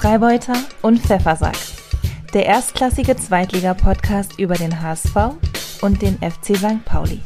Freibeuter und Pfeffersack. Der erstklassige Zweitliga-Podcast über den HSV und den FC St. Pauli.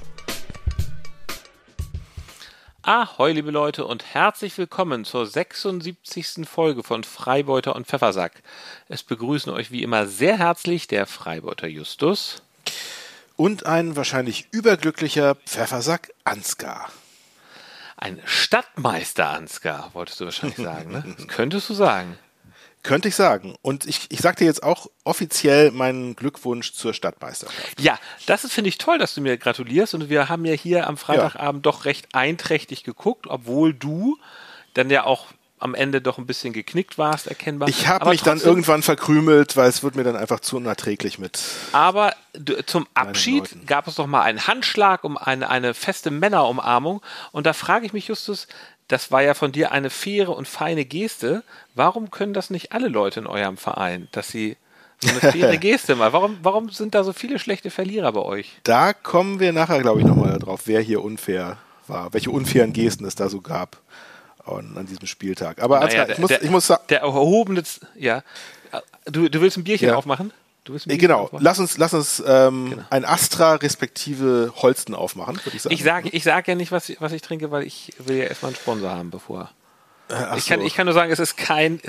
Ahoi, liebe Leute, und herzlich willkommen zur 76. Folge von Freibeuter und Pfeffersack. Es begrüßen euch wie immer sehr herzlich der Freibeuter Justus und ein wahrscheinlich überglücklicher Pfeffersack Ansgar. Ein Stadtmeister Ansgar, wolltest du wahrscheinlich sagen, ne? Das könntest du sagen. Könnte ich sagen. Und ich sag dir jetzt auch offiziell meinen Glückwunsch zur Stadtmeisterschaft. Ja, das finde ich toll, dass du mir gratulierst. Und wir haben ja hier am Freitagabend doch recht einträchtig geguckt, obwohl du dann ja auch am Ende doch ein bisschen geknickt warst, erkennbar. Ich habe mich dann irgendwann verkrümelt, weil es wird mir dann einfach zu unerträglich mit. Aber zum Abschied gab es doch mal einen Handschlag, eine feste Männerumarmung. Und da frage ich mich, Justus, das war ja von dir eine faire und feine Geste. Warum können das nicht alle Leute in eurem Verein, dass sie so eine faire Geste mal? Warum sind da so viele schlechte Verlierer bei euch? Da kommen wir nachher, glaube ich, nochmal drauf, wer hier unfair war, welche unfairen Gesten es da so gab an diesem Spieltag. Aber naja, Ansgar, ich muss sagen, der erhobene, ja. Du willst ein Bierchen aufmachen? Genau, lass uns ein Astra respektive Holsten aufmachen, würde ich sagen. Ich sag ja nicht, was ich trinke, weil ich will ja erstmal einen Sponsor haben, bevor. Ich kann nur sagen, es ist kein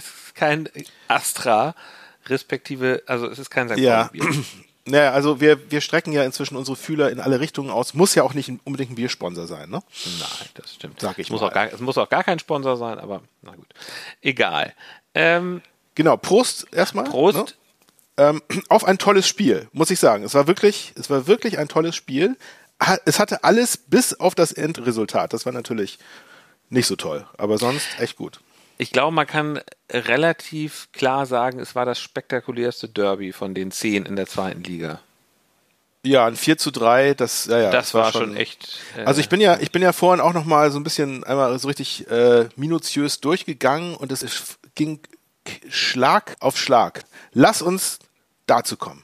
Astra respektive, also es ist kein St. Pauli-Bier. Naja, also wir strecken ja inzwischen unsere Fühler in alle Richtungen aus. Muss ja auch nicht unbedingt ein Biersponsor sein, ne? Nein, das stimmt. Sag ich mal. Es muss auch gar kein Sponsor sein, aber na gut. Egal. Genau, Prost erstmal. Prost. Ne? Auf ein tolles Spiel, muss ich sagen. Es war wirklich ein tolles Spiel. Es hatte alles bis auf das Endresultat. Das war natürlich nicht so toll, aber sonst echt gut. Ich glaube, man kann relativ klar sagen, es war das spektakulärste Derby von den 10 in der zweiten Liga. Ja, ein 4:3, das war schon echt. Also ich bin ja vorhin auch noch mal so ein bisschen einmal so richtig minutiös durchgegangen und es ging Schlag auf Schlag. Lass uns dazu kommen.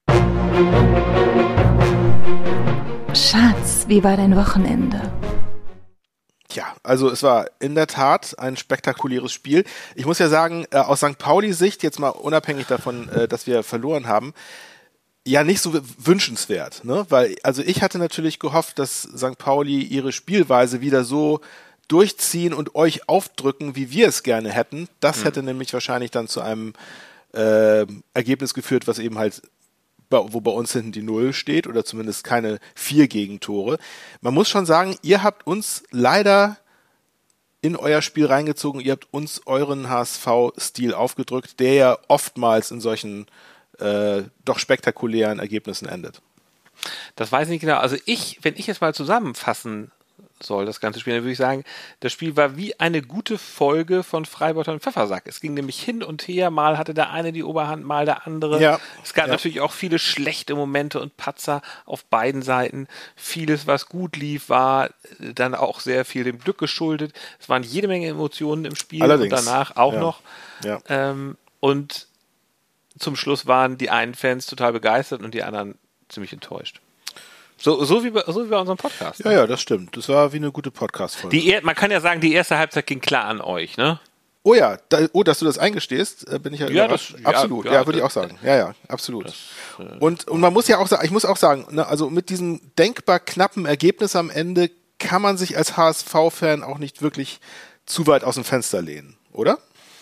Schatz, wie war dein Wochenende? Ja, also es war in der Tat ein spektakuläres Spiel. Ich muss ja sagen, aus St. Pauli-Sicht, jetzt mal unabhängig davon, dass wir verloren haben, ja nicht so wünschenswert, ne? Weil, also ich hatte natürlich gehofft, dass St. Pauli ihre Spielweise wieder so durchziehen und euch aufdrücken, wie wir es gerne hätten. Das hätte nämlich wahrscheinlich dann zu einem Ergebnis geführt, was eben halt wo bei uns hinten die 0 steht oder zumindest keine 4 Gegentore. Man muss schon sagen, ihr habt uns leider in euer Spiel reingezogen, ihr habt uns euren HSV-Stil aufgedrückt, der ja oftmals in solchen doch spektakulären Ergebnissen endet. Das weiß ich nicht genau. Also wenn ich jetzt mal zusammenfassen soll, das ganze Spiel, dann würde ich sagen, das Spiel war wie eine gute Folge von Freibeuter und Pfeffersack. Es ging nämlich hin und her, mal hatte der eine die Oberhand, mal der andere. Ja, es gab natürlich auch viele schlechte Momente und Patzer auf beiden Seiten. Vieles, was gut lief, war dann auch sehr viel dem Glück geschuldet. Es waren jede Menge Emotionen im Spiel. Allerdings. Und danach auch noch. Ja. Und zum Schluss waren die einen Fans total begeistert und die anderen ziemlich enttäuscht. So wie bei unserem Podcast. Ne? Ja, das stimmt. Das war wie eine gute Podcast-Folge. Man kann ja sagen, die erste Halbzeit ging klar an euch, ne? Oh ja, dass du das eingestehst, bin ich ja überrascht. Absolut, würde ich auch sagen. Ja, absolut. Und man muss ja auch sagen, ich muss auch sagen, ne, also mit diesem denkbar knappen Ergebnis am Ende kann man sich als HSV-Fan auch nicht wirklich zu weit aus dem Fenster lehnen, oder?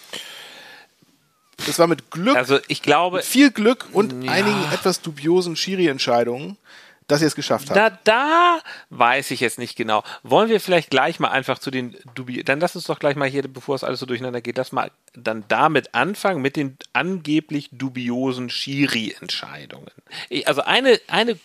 Das war mit Glück, also ich glaube, mit viel Glück und einigen etwas dubiosen Schiri-Entscheidungen, dass ihr es geschafft habt. Da weiß ich jetzt nicht genau. Wollen wir vielleicht gleich mal einfach zu den dann lass uns doch gleich mal hier, bevor es alles so durcheinander geht, lass mal dann damit anfangen, mit den angeblich dubiosen Schiri-Entscheidungen. Also eine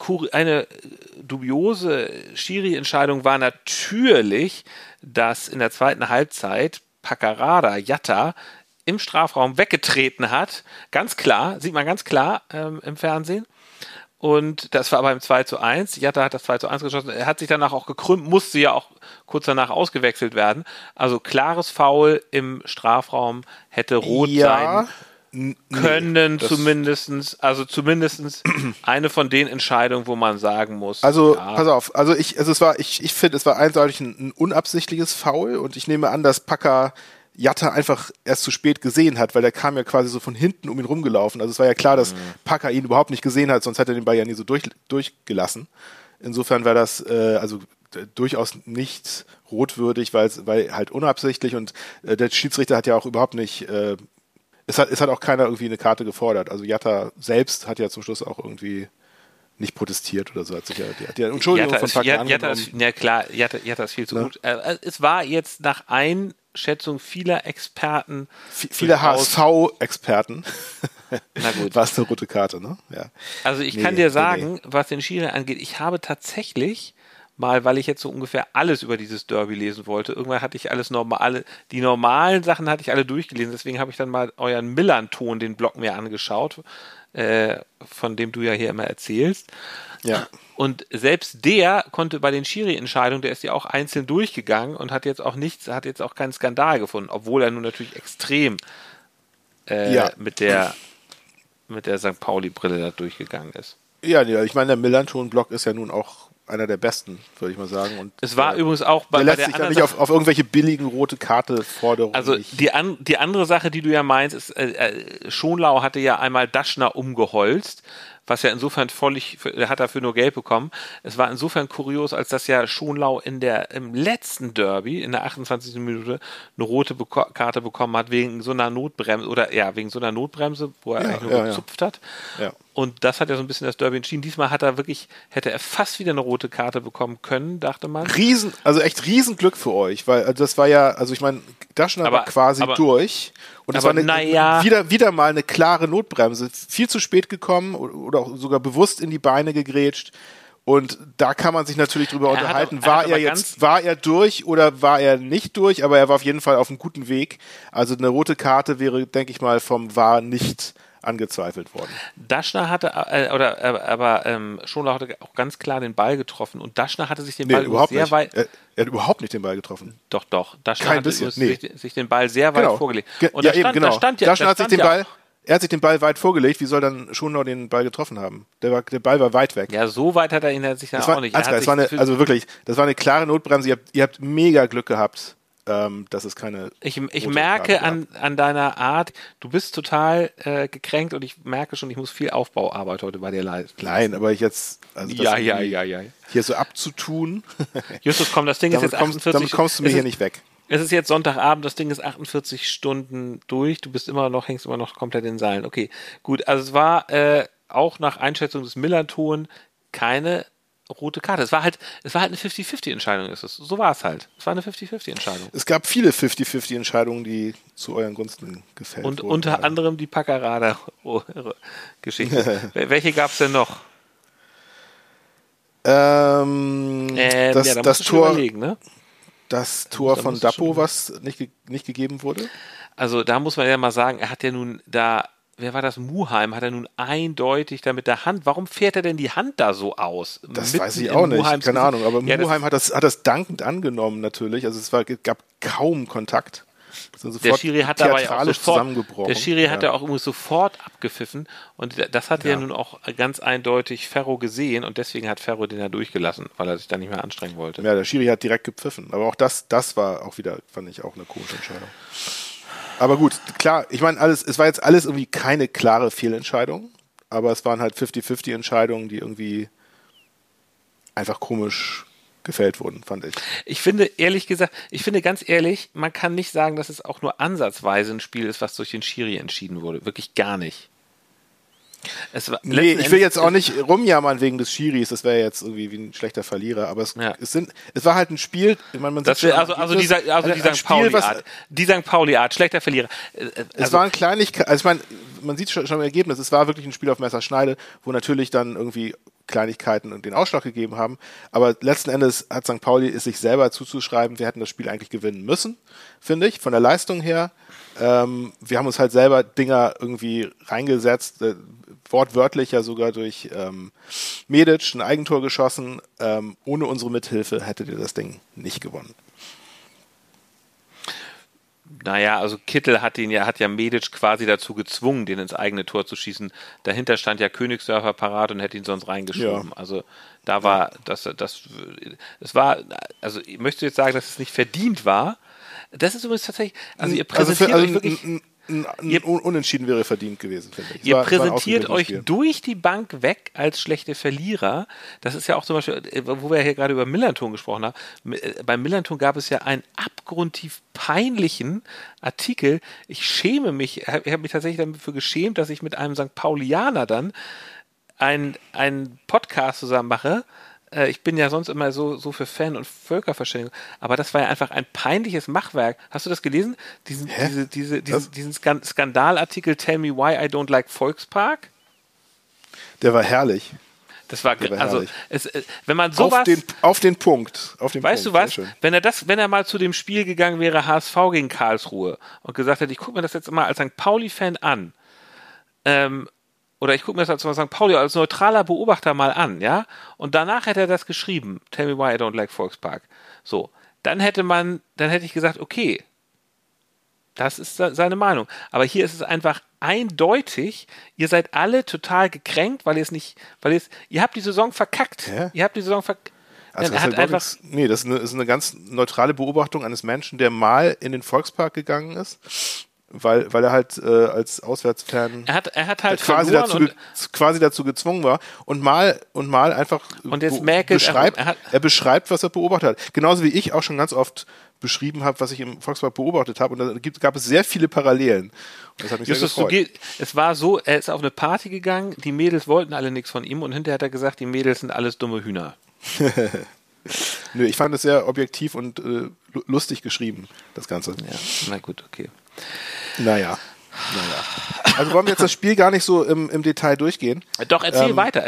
dubiose Schiri-Entscheidung war natürlich, dass in der zweiten Halbzeit Paccarada, Jatta, im Strafraum weggetreten hat. Ganz klar, sieht man ganz klar im Fernsehen. Und das war beim 2:1. Jatta hat das 2:1 geschossen. Er hat sich danach auch gekrümmt, musste ja auch kurz danach ausgewechselt werden. Also klares Foul im Strafraum, hätte rot sein können, zumindest eine von den Entscheidungen, wo man sagen muss. Also, pass auf, ich finde, es war eindeutig ein unabsichtliches Foul und ich nehme an, dass Packer Jatta einfach erst zu spät gesehen hat, weil der kam ja quasi so von hinten um ihn rumgelaufen. Also es war ja klar, dass Packer ihn überhaupt nicht gesehen hat, sonst hätte er den Ball ja nie so durchgelassen. Insofern war das durchaus nicht rotwürdig, weil halt unabsichtlich und der Schiedsrichter hat ja auch überhaupt nicht, es hat auch keiner irgendwie eine Karte gefordert. Also Jatta selbst hat ja zum Schluss auch irgendwie nicht protestiert oder so. Hat die Entschuldigung von Packer angenommen. Ja klar, Jatta ist viel zu gut. Es war jetzt nach Einschätzung vieler Experten, viele HSV-Experten, na gut, war es eine rote Karte, ne? Ja. Also ich kann dir sagen, was den Schiri angeht, ich habe tatsächlich mal, weil ich jetzt so ungefähr alles über dieses Derby lesen wollte, irgendwann hatte ich alles die normalen Sachen hatte ich alle durchgelesen, deswegen habe ich dann mal euren Millern-Ton, den Blog mir angeschaut, von dem du ja hier immer erzählst. Ja. Und selbst der konnte bei den Schiri-Entscheidungen, der ist ja auch einzeln durchgegangen und hat jetzt auch keinen Skandal gefunden, obwohl er nun natürlich extrem mit der St. Pauli-Brille da durchgegangen ist. Ja, ich meine, der Millern-Ton-Blog ist ja nun auch einer der besten, würde ich mal sagen. Und es war übrigens auch bei der sich ja nicht auf irgendwelche billigen rote Karte-Forderungen. Also die andere Sache, die du ja meinst, ist, Schonlau hatte ja einmal Daschner umgeholzt, was ja insofern hat dafür nur Gelb bekommen. Es war insofern kurios, als dass ja Schonlau im letzten Derby, in der 28. Minute, eine rote Karte bekommen hat, wegen so einer Notbremse, wo er eigentlich nur gezupft hat. Ja. Und das hat ja so ein bisschen das Derby entschieden. Diesmal hätte er fast wieder eine rote Karte bekommen können, dachte man. Echt Riesenglück für euch, weil also das war ja, also ich meine, Daschner war quasi durch und es war wieder mal eine klare Notbremse. Viel zu spät gekommen oder auch sogar bewusst in die Beine gegrätscht. Und da kann man sich natürlich drüber unterhalten, war er durch oder war er nicht durch, aber er war auf jeden Fall auf einem guten Weg. Also eine rote Karte wäre, denke ich mal, vom VAR nicht angezweifelt worden. Daschner hatte, Schonlau hatte auch ganz klar den Ball getroffen und Daschner hatte sich den Ball sehr weit... Er hat überhaupt nicht den Ball getroffen. Doch. Daschner hatte sich den Ball sehr weit vorgelegt. Und Daschner hat sich den Ball weit vorgelegt. Wie soll dann Schonlau den Ball getroffen haben? Der Ball war weit weg. Ja, so weit hat er ihn sich dann auch nicht. Das war eine klare Notbremse. Ihr habt mega Glück gehabt. Das ist keine. Ich merke an deiner Art, du bist total gekränkt und ich merke schon, ich muss viel Aufbauarbeit heute bei dir leisten. Nein, aber hier so abzutun. Justus, komm, das Ding ist jetzt 48. Damit kommst du mir hier nicht weg. Es ist jetzt Sonntagabend, das Ding ist 48 Stunden durch, hängst immer noch komplett in den Seilen. Okay, gut, also es war auch nach Einschätzung des Millern-Ton keine rote Karte. Es war halt eine 50-50-Entscheidung. So war es halt. Es war eine 50-50-Entscheidung. Es gab viele 50-50-Entscheidungen, die zu euren Gunsten gefällt wurden. Und unter anderem die Packerada-Geschichte. Welche gab es denn noch? Das Tor, überlegen, ne? Das Tor von Dapo, was nicht gegeben wurde? Also da muss man ja mal sagen, er hat ja nun da... Wer war das? Muheim hat er nun eindeutig da mit der Hand. Warum fährt er denn die Hand da so aus? Das weiß ich auch nicht. Keine Ahnung. Aber Muheim hat das dankend angenommen natürlich. Also es gab kaum Kontakt. Der Schiri hat dabei auch zusammengebrochen. Der Schiri hat ja auch irgendwie sofort abgepfiffen. Und das hat ja nun auch ganz eindeutig Ferro gesehen. Und deswegen hat Ferro den ja durchgelassen, weil er sich da nicht mehr anstrengen wollte. Ja, der Schiri hat direkt gepfiffen. Aber auch das war auch wieder, fand ich, auch eine komische Entscheidung. Aber gut, klar, ich meine, es war jetzt alles irgendwie keine klare Fehlentscheidung, aber es waren halt 50-50-Entscheidungen, die irgendwie einfach komisch gefällt wurden, fand ich. Ich finde ganz ehrlich, man kann nicht sagen, dass es auch nur ansatzweise ein Spiel ist, was durch den Schiri entschieden wurde. Wirklich gar nicht. Ich will jetzt auch nicht rumjammern wegen des Schiris, das wäre jetzt irgendwie wie ein schlechter Verlierer, aber es war halt ein Spiel, ich meine, die St. Pauli-Art, schlechter Verlierer. Es war ein Kleinigkeit, also ich meine, man sieht schon im Ergebnis, es war wirklich ein Spiel auf Messerschneide, wo natürlich dann irgendwie Kleinigkeiten den Ausschlag gegeben haben, aber letzten Endes hat St. Pauli es sich selber zuzuschreiben, wir hätten das Spiel eigentlich gewinnen müssen, finde ich, von der Leistung her. Wir haben uns halt selber Dinger irgendwie reingesetzt, wortwörtlich ja sogar durch Medic ein Eigentor geschossen. Ohne unsere Mithilfe hättet ihr das Ding nicht gewonnen. Naja, also Kittel hat ja Medic quasi dazu gezwungen, den ins eigene Tor zu schießen. Dahinter stand ja Königsdörfer parat und hätte ihn sonst reingeschoben. Ja. Also da war also ich möchte jetzt sagen, dass es nicht verdient war, Das ist übrigens tatsächlich, also ihr präsentiert euch wirklich... Unentschieden wäre verdient gewesen, finde ich. Ihr präsentiert euch durch die Bank weg als schlechte Verlierer. Das ist ja auch zum Beispiel, wo wir hier gerade über Millanton gesprochen haben. Beim Millanton gab es ja einen abgrundtief peinlichen Artikel. Ich schäme mich, ich habe mich tatsächlich dafür geschämt, dass ich mit einem St. Paulianer dann einen Podcast zusammen mache. Ich bin ja sonst immer so für Fan- und Völkerverständigung, aber das war ja einfach ein peinliches Machwerk. Hast du das gelesen? Diesen Skandalartikel Tell Me Why I Don't Like Volkspark? Der war herrlich. Das war also wenn man sowas auf den Punkt. Weißt du was? Wenn er mal zu dem Spiel gegangen wäre, HSV gegen Karlsruhe, und gesagt hätte, ich gucke mir das jetzt mal als St. Pauli-Fan an, oder ich gucke mir das als St. Pauli als neutraler Beobachter mal an, ja? Und danach hätte er das geschrieben, Tell Me Why I Don't Like Volkspark. So, dann hätte ich gesagt, okay, das ist seine Meinung. Aber hier ist es einfach eindeutig, ihr seid alle total gekränkt, ihr habt die Saison verkackt. Ja? Ihr habt die Saison verkackt. Also das ist eine ganz neutrale Beobachtung eines Menschen, der mal in den Volkspark gegangen ist. Weil er halt als Auswärtsfan er hat halt quasi dazu gezwungen war und mal einfach und jetzt er beschreibt, was er beobachtet hat. Genauso wie ich auch schon ganz oft beschrieben habe, was ich im Volkspark beobachtet habe, und da gab es sehr viele Parallelen. Und das hat mich sehr gefreut. Es war so, er ist auf eine Party gegangen, die Mädels wollten alle nichts von ihm, und hinterher hat er gesagt, die Mädels sind alles dumme Hühner. Nö, ich fand es sehr objektiv und lustig geschrieben, das Ganze. Ja, na gut, okay. Naja. Also wollen wir jetzt das Spiel gar nicht so im Detail durchgehen? Doch, erzähl weiter.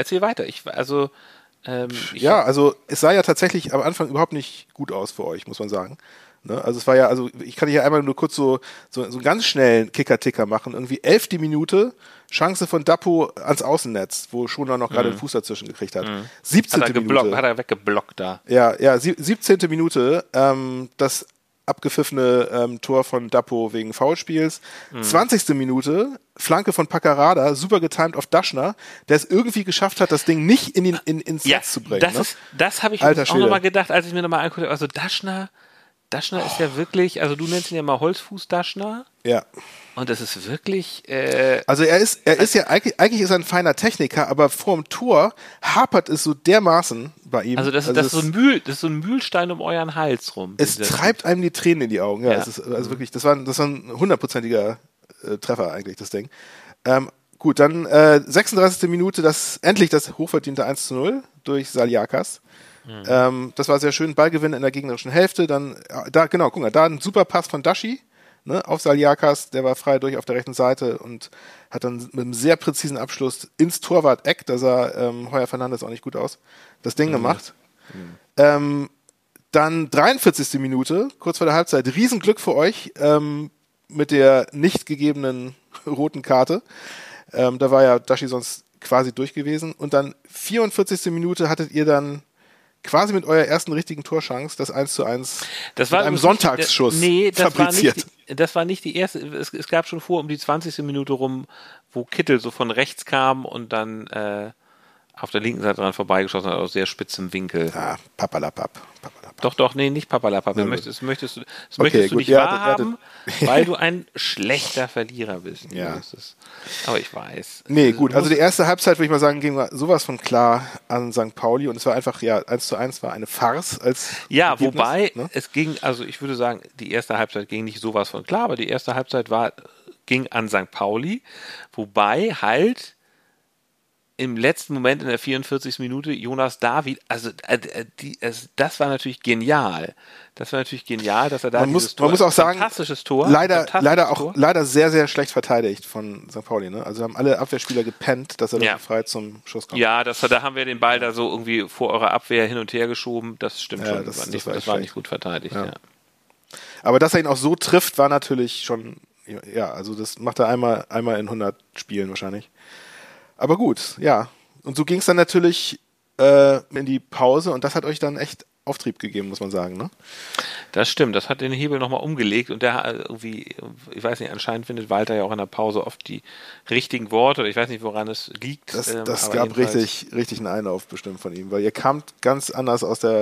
Also es sah ja tatsächlich am Anfang überhaupt nicht gut aus für euch, muss man sagen. Ne? Also es war ja, also ich kann hier einmal nur kurz so einen ganz schnellen Kicker-Ticker machen. Irgendwie 11. Minute, Chance von Dapo ans Außennetz, wo Schoner noch gerade den Fuß dazwischen gekriegt hat. 17. Minute. Hat er weggeblockt da. Ja, 17. Minute, das abgepfiffene Tor von Dapo wegen Foulspiels. 20. Minute, Flanke von Paccarada, super getimed auf Daschner, der es irgendwie geschafft hat, das Ding nicht ins Netz zu bringen. Das habe ich auch nochmal gedacht, als ich mir nochmal anguckte. Also Daschner ist ja wirklich, also du nennst ihn ja mal Holzfuß-Daschner. Ja. Und das ist wirklich... also er ist ja, eigentlich ist er ein feiner Techniker, aber vorm Tor hapert es so dermaßen bei ihm. Also das ist so ein Mühlstein um euren Hals rum. Es treibt einem die Tränen in die Augen. Ja. Es ist, also wirklich, das war ein 100%iger Treffer eigentlich, das Ding. Gut, dann 36. Minute, endlich das hochverdiente 1:0 durch Saliakas. Das war sehr schön, Ballgewinn in der gegnerischen Hälfte. Dann, da ein super Pass von Dashi, ne, auf Saliakas, der war frei durch auf der rechten Seite und hat dann mit einem sehr präzisen Abschluss ins Torwart-Eck, da sah Heuer Fernandes auch nicht gut aus, das Ding gemacht. Dann 43. Minute, kurz vor der Halbzeit, Riesenglück für euch mit der nicht gegebenen roten Karte. Da war ja Dashi sonst quasi durch gewesen. Und dann 44. Minute hattet ihr dann quasi mit eurer ersten richtigen Torchance das 1:1 mit einem Sonntagsschuss fabriziert. Das war nicht die erste. Es gab schon um die 20. Minute rum, wo Kittel so von rechts kam und dann auf der linken Seite dran vorbeigeschossen hat, aus sehr spitzem Winkel. Ah, Papalapap. Doch, nee, nicht Papalapap. Das möchtest du nicht wahrhaben, weil du ein schlechter Verlierer bist. Ja. Aber ich weiß. Nee, gut, also die erste Halbzeit, würde ich mal sagen, ging sowas von klar an St. Pauli, und es war einfach, 1:1 war eine Farce als Ergebnis, wobei es ging, also ich würde sagen, die erste Halbzeit ging nicht sowas von klar, aber die erste Halbzeit ging an St. Pauli, wobei halt im letzten Moment in der 44. Minute Jonas David, also das war natürlich genial. Das war natürlich genial, dass er da man muss auch sagen, fantastisches Tor. Leider sehr, sehr schlecht verteidigt von St. Pauli. Ne? Also haben alle Abwehrspieler gepennt, dass er dann frei zum Schuss kommt. Ja, da haben wir den Ball da so irgendwie vor eurer Abwehr hin und her geschoben. Das stimmt schon. Das war nicht gut verteidigt. Ja. Aber dass er ihn auch so trifft, war natürlich schon, also das macht er einmal in 100 Spielen wahrscheinlich. Aber gut, ja. Und so ging es dann natürlich in die Pause, und das hat euch dann echt Auftrieb gegeben, muss man sagen, ne? Das stimmt, das hat den Hebel nochmal umgelegt, und der irgendwie, ich weiß nicht, anscheinend findet Walter ja auch in der Pause oft die richtigen Worte, oder ich weiß nicht, woran es liegt. Das gab richtig einen Einlauf bestimmt von ihm, weil ihr kamt ganz anders aus der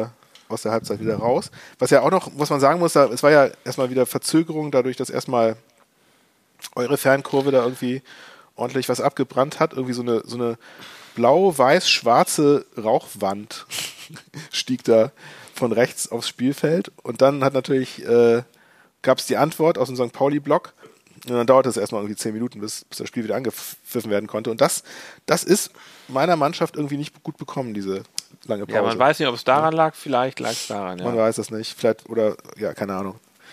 aus der Halbzeit wieder raus. Was ja auch noch, was man sagen muss, es war ja erstmal wieder Verzögerung, dadurch, dass erstmal eure Fankurve da irgendwie ordentlich was abgebrannt hat. Irgendwie so eine blau-weiß-schwarze Rauchwand stieg da von rechts aufs Spielfeld. Und dann hat natürlich, gab es die Antwort aus dem St. Pauli-Block. Und dann dauerte es erstmal irgendwie 10 Minuten, bis das Spiel wieder angepfiffen werden konnte. Und das ist meiner Mannschaft irgendwie nicht gut bekommen, diese lange Pause. Ja, man weiß nicht, ob es daran lag, vielleicht lag es daran, ja. Man weiß es nicht, vielleicht, oder, ja, keine Ahnung.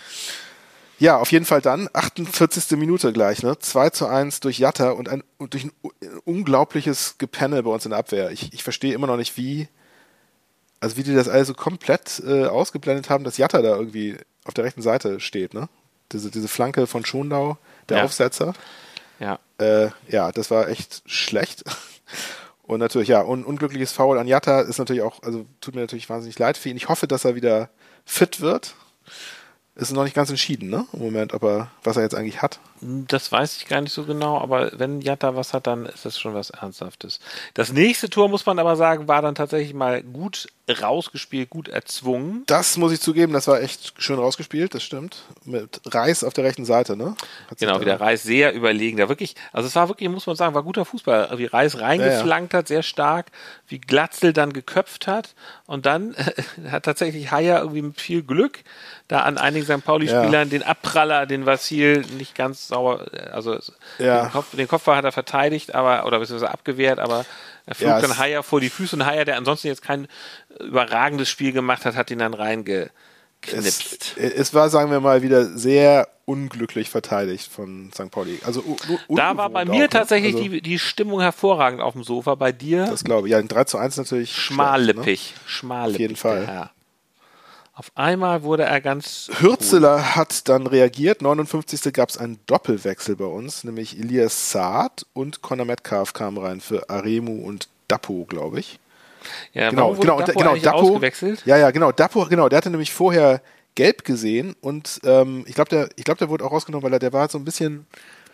Ja, auf jeden Fall dann, 48. Minute gleich, ne? 2:1 durch Jatta und durch ein unglaubliches Gepenne bei uns in der Abwehr. Ich verstehe immer noch nicht, wie die das alles so komplett ausgeblendet haben, dass Jatta da irgendwie auf der rechten Seite steht, ne? Diese Flanke von Schondau, der Aufsetzer. Ja. Ja, das war echt schlecht. Und natürlich, ja, unglückliches Foul an Jatta ist natürlich auch, also tut mir natürlich wahnsinnig leid für ihn. Ich hoffe, dass er wieder fit wird. Ist noch nicht ganz entschieden, ne? Im Moment, was er jetzt eigentlich hat. Das weiß ich gar nicht so genau, aber wenn Jatta was hat, dann ist das schon was Ernsthaftes. Das nächste Tor, muss man aber sagen, war dann tatsächlich mal gut rausgespielt, gut erzwungen. Das muss ich zugeben, das war echt schön rausgespielt, das stimmt. Mit Reis auf der rechten Seite, ne? Genau, wieder Reis sehr überlegen. Da wirklich, also es war wirklich, muss man sagen, war guter Fußball. Wie Reis reingeflankt hat, sehr stark, wie Glatzel dann geköpft hat und dann hat tatsächlich Haier irgendwie mit viel Glück da an einigen St. Pauli-Spielern den Abpraller, den Vassil nicht ganz sauber, also den Kopfball hat er verteidigt, oder beziehungsweise abgewehrt, aber er flog dann Haier vor die Füße und Haier, der ansonsten jetzt kein überragendes Spiel gemacht hat, hat ihn dann reingeknipst. Es war, sagen wir mal, wieder sehr unglücklich verteidigt von St. Pauli. Also da war bei mir tatsächlich die Stimmung hervorragend auf dem Sofa, bei dir? Das glaube ich. Ja, ein 3:1 natürlich schmallippig. Ne? Schmallippig. Auf jeden Fall. Ja. Auf einmal wurde er ganz Hürzeler hat dann reagiert. 59. gab es einen Doppelwechsel bei uns, nämlich Elias Saad und Conor Metcalf kamen rein für Aremu und Dapo, glaube ich. Ja, genau, Dapo ausgewechselt? Ja, genau, Dapo, genau, der hatte nämlich vorher gelb gesehen und ich glaube, der wurde auch rausgenommen, weil der stand so ein bisschen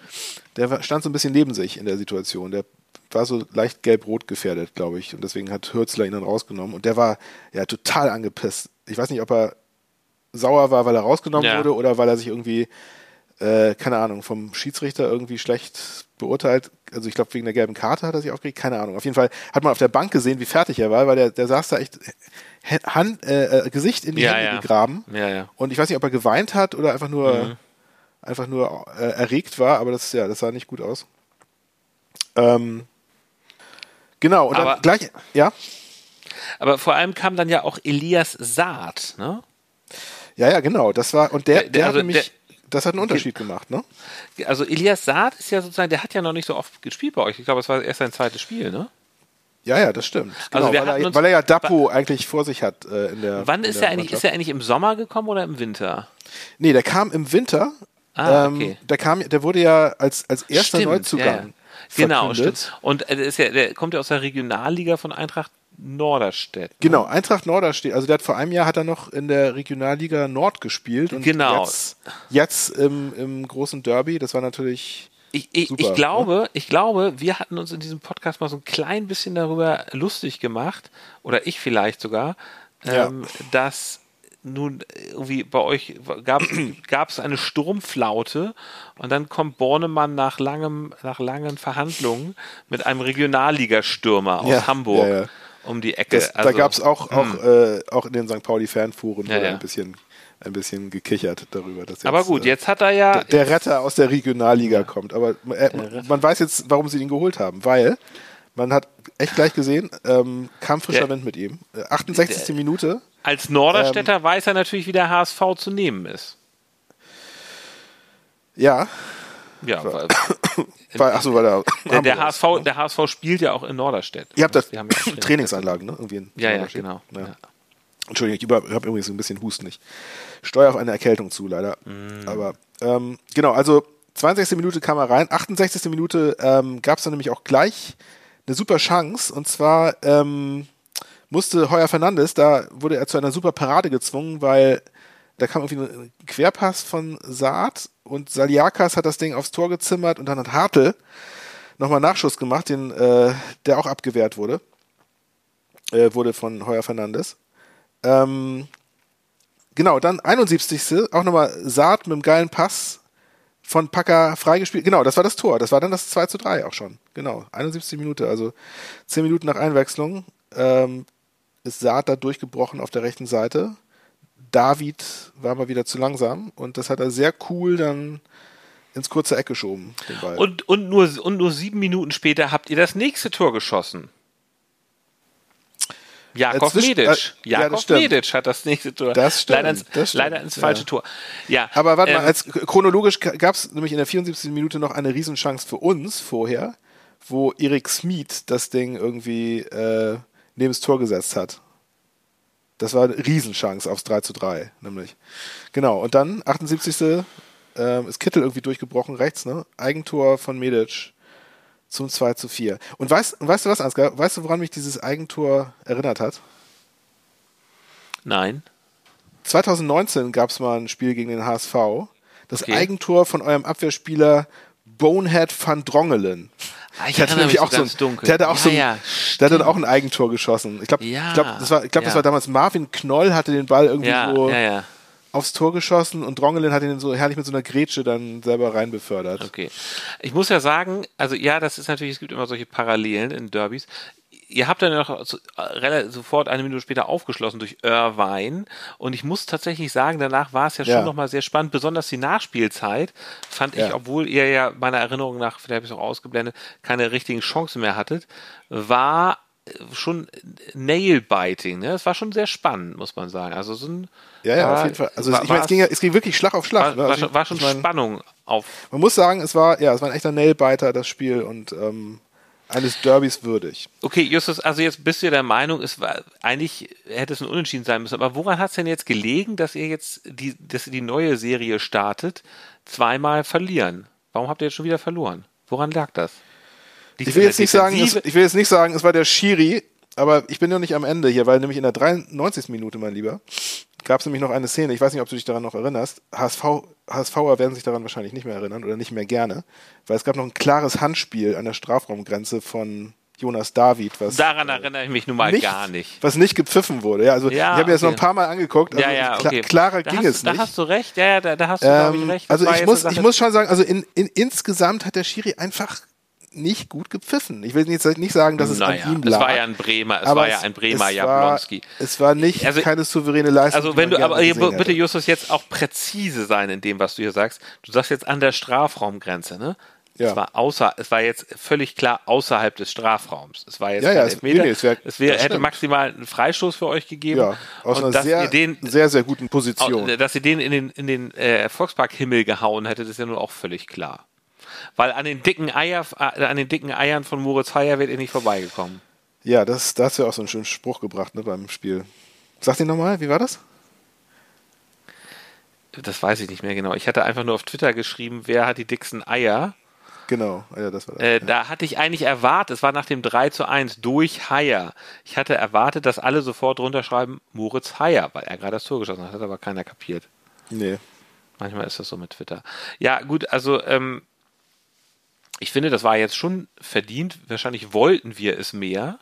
neben sich in der Situation. Der war so leicht gelb-rot gefährdet, glaube ich, und deswegen hat Hürzeler ihn dann rausgenommen und der war ja total angepisst. Ich weiß nicht, ob er sauer war, weil er rausgenommen wurde oder weil er sich irgendwie, keine Ahnung, vom Schiedsrichter irgendwie schlecht beurteilt. Also ich glaube, wegen der gelben Karte hat er sich aufgeregt, keine Ahnung. Auf jeden Fall hat man auf der Bank gesehen, wie fertig er war, weil der saß da echt Gesicht in die Hände gegraben. Ja. Und ich weiß nicht, ob er geweint hat oder einfach nur erregt war, aber das sah nicht gut aus. Genau, und aber, dann gleich, ja. Aber vor allem kam dann ja auch Elias Saad, ne? Ja, genau, das war, und der hat nämlich, das hat einen Unterschied gemacht, ne? Also Elias Saad ist ja sozusagen, der hat ja noch nicht so oft gespielt bei euch. Ich glaube, es war erst sein zweites Spiel, ne? Ja, das stimmt. Genau, also weil er ja Dapo eigentlich vor sich hat in der. Wann ist er eigentlich? Ist er eigentlich im Sommer gekommen oder im Winter? Nee, der kam im Winter. Okay. Der wurde ja als erster Neuzugang. Genau, stimmt. Und der kommt ja aus der Regionalliga von Eintracht Norderstedt. Ne? Genau, Eintracht Norderstedt. Also der hat vor einem Jahr noch in der Regionalliga Nord gespielt und jetzt im großen Derby. Das war natürlich super. Ich glaube, wir hatten uns in diesem Podcast mal so ein klein bisschen darüber lustig gemacht, oder ich vielleicht sogar, dass nun irgendwie bei euch gab es eine Sturmflaute und dann kommt Bornemann nach langen Verhandlungen mit einem Regionalligastürmer aus Hamburg um die Ecke. Da gab es auch in den St. Pauli-Fanforen ein bisschen gekichert darüber. Dass jetzt, aber gut, jetzt hat er ja... Der Retter aus der Regionalliga kommt. Aber man weiß jetzt, warum sie ihn geholt haben, weil man hat echt gleich gesehen, kam frischer Wind mit ihm. 68. Minute. Als Norderstädter weiß er natürlich, wie der HSV zu nehmen ist. Ja. Ja, weil der HSV spielt ja auch in Norderstedt. Ihr habt Trainingsanlagen, ne? Irgendwie genau. Ja. Entschuldigung, ich habe irgendwie so ein bisschen Husten. Ich steuere auf eine Erkältung zu, leider. Aber genau, also 62. Minute kam er rein. 68. Minute gab es dann nämlich auch gleich eine super Chance. Und zwar musste Heuer Fernandes, da wurde er zu einer super Parade gezwungen, weil da kam irgendwie ein Querpass von Saad und Saliakas hat das Ding aufs Tor gezimmert und dann hat Hartl nochmal Nachschuss gemacht, der auch abgewehrt wurde von Heuer Fernandes. Genau, dann 71. Auch nochmal Saad mit einem geilen Pass von Packer freigespielt. Genau, das war das Tor. Das war dann das 2:3 auch schon. Genau, 71 Minuten, also 10 Minuten nach Einwechslung ist Saad da durchgebrochen auf der rechten Seite. David war mal wieder zu langsam und das hat er sehr cool dann ins kurze Eck geschoben, den Ball. Und nur 7 Minuten später habt ihr das nächste Tor geschossen. Jakov Medic. Jakov Medic hat das nächste Tor. Das stimmt. Leider ins falsche Tor. Ja, aber warte mal, chronologisch gab es nämlich in der 74. Minute noch eine Riesenchance für uns vorher, wo Erik Smith das Ding irgendwie neben das Tor gesetzt hat. Das war eine Riesenchance aufs 3:3, nämlich. Genau, und dann 78. Ist Kittel irgendwie durchgebrochen rechts, ne? Eigentor von Medic zum 2:4. Und weißt du was, Ansgar? Weißt du, woran mich dieses Eigentor erinnert hat? Nein. 2019 gab es mal ein Spiel gegen den HSV. Das Eigentor von eurem Abwehrspieler Bonehead van Drongelen. Ich erinnere mich auch so dunkel. Der hatte auch ein Eigentor geschossen. Ich glaube, das war damals Marvin Knoll, hatte den Ball irgendwie aufs Tor geschossen und Drongelen hat ihn so herrlich mit so einer Grätsche dann selber rein befördert. Okay. Ich muss ja sagen, also das ist natürlich, es gibt immer solche Parallelen in Derbys. Ihr habt dann noch sofort eine Minute später aufgeschlossen durch Irvine und ich muss tatsächlich sagen, danach war es ja schon nochmal sehr spannend, besonders die Nachspielzeit fand ich, obwohl ihr ja meiner Erinnerung nach, vielleicht habe ich es auch ausgeblendet, keine richtigen Chancen mehr hattet, war schon Nail-Biting, ne? Es war schon sehr spannend, muss man sagen. Also so ein auf jeden Fall. Also es ging wirklich Schlag auf Schlag. War schon Spannung auf. Man muss sagen, es war ein echter Nail-Biter, das Spiel, und eines Derbys würdig. Okay, Justus, also jetzt bist du ja der Meinung, eigentlich hätte es ein Unentschieden sein müssen, aber woran hat es denn jetzt gelegen, dass ihr jetzt die neue Serie startet, zweimal verlieren? Warum habt ihr jetzt schon wieder verloren? Woran lag das? Ich will jetzt nicht sagen, es war der Schiri, aber ich bin noch nicht am Ende hier, weil nämlich in der 93. Minute, mein Lieber, gab es nämlich noch eine Szene, ich weiß nicht, ob du dich daran noch erinnerst, HSVer werden sich daran wahrscheinlich nicht mehr erinnern oder nicht mehr gerne, weil es gab noch ein klares Handspiel an der Strafraumgrenze von Jonas David. Daran erinnere ich mich nun mal gar nicht. Was nicht gepfiffen wurde. Ja, also ich habe mir das noch ein paar Mal angeguckt, also klarer ging es nicht. Da hast du recht, da hast du, glaube ich, recht. Also ich muss schon sagen, also insgesamt hat der Schiri einfach nicht gut gepfiffen. Ich will jetzt nicht sagen, dass es an ihm lag. Es war ja ein Bremer Jablonski. Es war keine souveräne Leistung. Also bitte Justus jetzt auch präzise sein in dem, was du hier sagst. Du sagst jetzt an der Strafraumgrenze, ne? Ja. Es war jetzt völlig klar außerhalb des Strafraums. Es war jetzt kein Elfmeter. Es hätte maximal einen Freistoß für euch gegeben. Ja, aus einer sehr, sehr guten Position. Dass ihr den in den Volkspark-Himmel gehauen hättet, ist ja nun auch völlig klar. Weil an den dicken Eiern von Moritz Heyer wird ihr nicht vorbeigekommen. Ja, da hast du ja auch so einen schönen Spruch gebracht, ne, beim Spiel. Sag den nochmal, wie war das? Das weiß ich nicht mehr genau. Ich hatte einfach nur auf Twitter geschrieben, wer hat die dicksten Eier? Genau, ja, das war das. Da hatte ich eigentlich erwartet, es war nach dem 3:1 durch Heyer. Ich hatte erwartet, dass alle sofort runterschreiben, Moritz Heyer, weil er gerade das Tor geschossen hat aber keiner kapiert. Nee. Manchmal ist das so mit Twitter. Ja, gut, also ich finde, das war jetzt schon verdient. Wahrscheinlich wollten wir es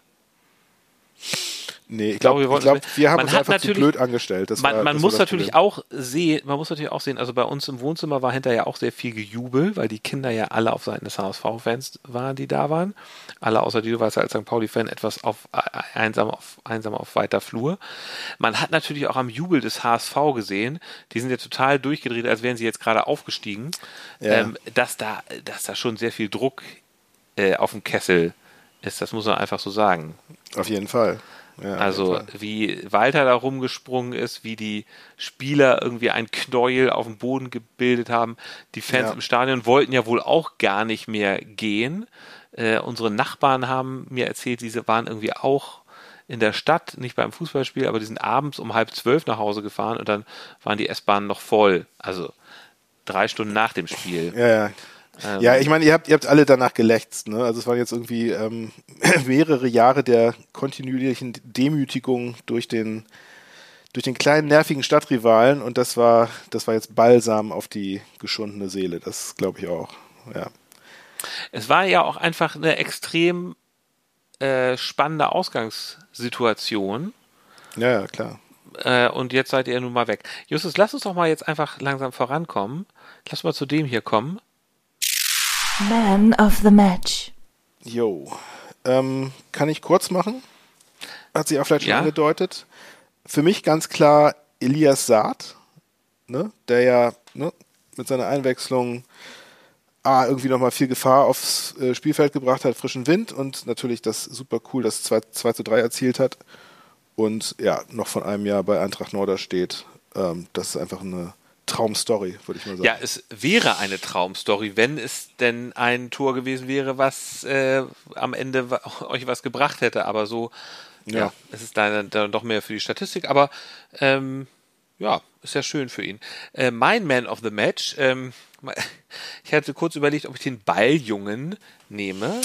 Nee, ich glaube, wir haben uns einfach zu blöd angestellt. Man muss natürlich auch sehen, also bei uns im Wohnzimmer war hinterher auch sehr viel Gejubel, weil die Kinder ja alle auf Seiten des HSV-Fans waren, die da waren. Alle außer die, du warst als St. Pauli-Fan etwas einsam auf weiter Flur. Man hat natürlich auch am Jubel des HSV gesehen, die sind ja total durchgedreht, als wären sie jetzt gerade aufgestiegen, dass da schon sehr viel Druck auf dem Kessel ist. Das muss man einfach so sagen. Auf jeden Fall. Ja, also wie Walter da rumgesprungen ist, wie die Spieler irgendwie ein Knäuel auf dem Boden gebildet haben. Die Fans im Stadion wollten ja wohl auch gar nicht mehr gehen. Unsere Nachbarn haben mir erzählt, diese waren irgendwie auch in der Stadt, nicht beim Fußballspiel, aber die sind abends um 11:30 nach Hause gefahren und dann waren die S-Bahnen noch voll. Also 3 Stunden nach dem Spiel. Ja. Ja, ich meine, ihr habt alle danach gelächzt, ne? Also es waren jetzt irgendwie mehrere Jahre der kontinuierlichen Demütigung durch den kleinen nervigen Stadtrivalen und das war jetzt Balsam auf die geschundene Seele. Das glaube ich auch. Ja. Es war ja auch einfach eine extrem spannende Ausgangssituation. Ja, klar. Und jetzt seid ihr nun mal weg. Justus, lass uns doch mal jetzt einfach langsam vorankommen. Lass mal zu dem hier kommen. Man of the Match. Jo. Kann ich kurz machen? Hat sich auch vielleicht schon angedeutet. Für mich ganz klar Elias Saad, ne? Der ja mit seiner Einwechslung irgendwie nochmal viel Gefahr aufs Spielfeld gebracht hat, frischen Wind und natürlich das super cool, das 2:3 erzielt hat und ja, noch von einem Jahr bei Eintracht Norderstedt. Das ist einfach eine Traumstory, würde ich mal sagen. Ja, es wäre eine Traumstory, wenn es denn ein Tor gewesen wäre, was am Ende euch was gebracht hätte, aber so, es ist dann doch mehr für die Statistik, aber ist ja schön für ihn. Mein Man of the Match, ich hatte kurz überlegt, ob ich den Balljungen nehme.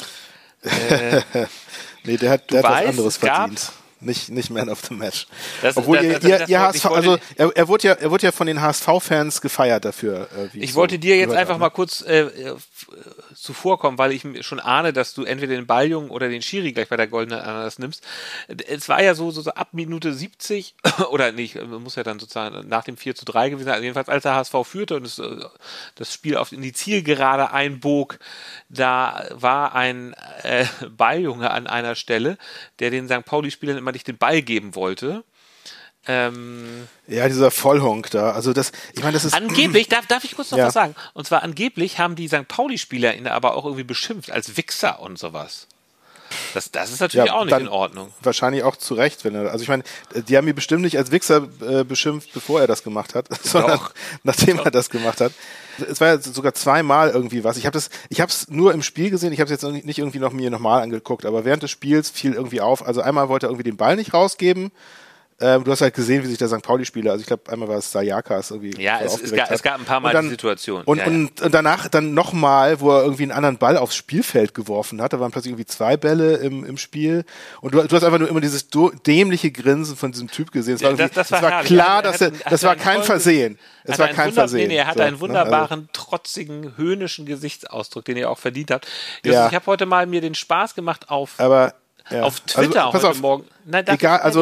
Nee, der hat was anderes verdient. Nicht Man of the Match. Obwohl er wurde ja von den HSV-Fans gefeiert dafür. Ich wollte dir jetzt einfach mal kurz zuvorkommen, weil ich schon ahne, dass du entweder den Balljungen oder den Schiri gleich bei der Goldenen Ananas nimmst. Es war ja so ab Minute 70, oder nicht, muss ja dann sozusagen nach dem 4:3 gewesen sein, also jedenfalls als der HSV führte und das Spiel in die Zielgerade einbog, da war ein Balljunge an einer Stelle, der den St. Pauli-Spielern immer nicht den Ball geben wollte. Ja, dieser Vollhonk da. Also das ist angeblich, darf ich kurz noch was sagen? Und zwar angeblich haben die St. Pauli-Spieler ihn aber auch irgendwie beschimpft als Wichser und sowas. Das ist natürlich auch nicht in Ordnung. Wahrscheinlich auch zu Recht, also ich meine, die haben ihn bestimmt nicht als Wichser beschimpft, bevor er das gemacht hat, sondern nachdem er das gemacht hat. Es war ja sogar zweimal irgendwie was. Ich habe es nur im Spiel gesehen, ich habe es jetzt nicht irgendwie mir nochmal angeguckt, aber während des Spiels fiel irgendwie auf, also einmal wollte er irgendwie den Ball nicht rausgeben. Du hast halt gesehen, wie sich der St. Pauli-Spieler, also ich glaube, einmal war es Sayakas irgendwie. Ja, es gab ein paar Mal die Situation. Und danach dann nochmal, wo er irgendwie einen anderen Ball aufs Spielfeld geworfen hat. Da waren plötzlich irgendwie 2 Bälle im Spiel. Und du hast einfach nur immer dieses dämliche Grinsen von diesem Typ gesehen. Das war klar, das war kein Versehen. Es war kein Versehen. Er hatte einen wunderbaren, trotzigen, höhnischen Gesichtsausdruck, den ihr auch verdient habt. Ich habe heute mal mir den Spaß gemacht auf Twitter heute Morgen. Nein, ich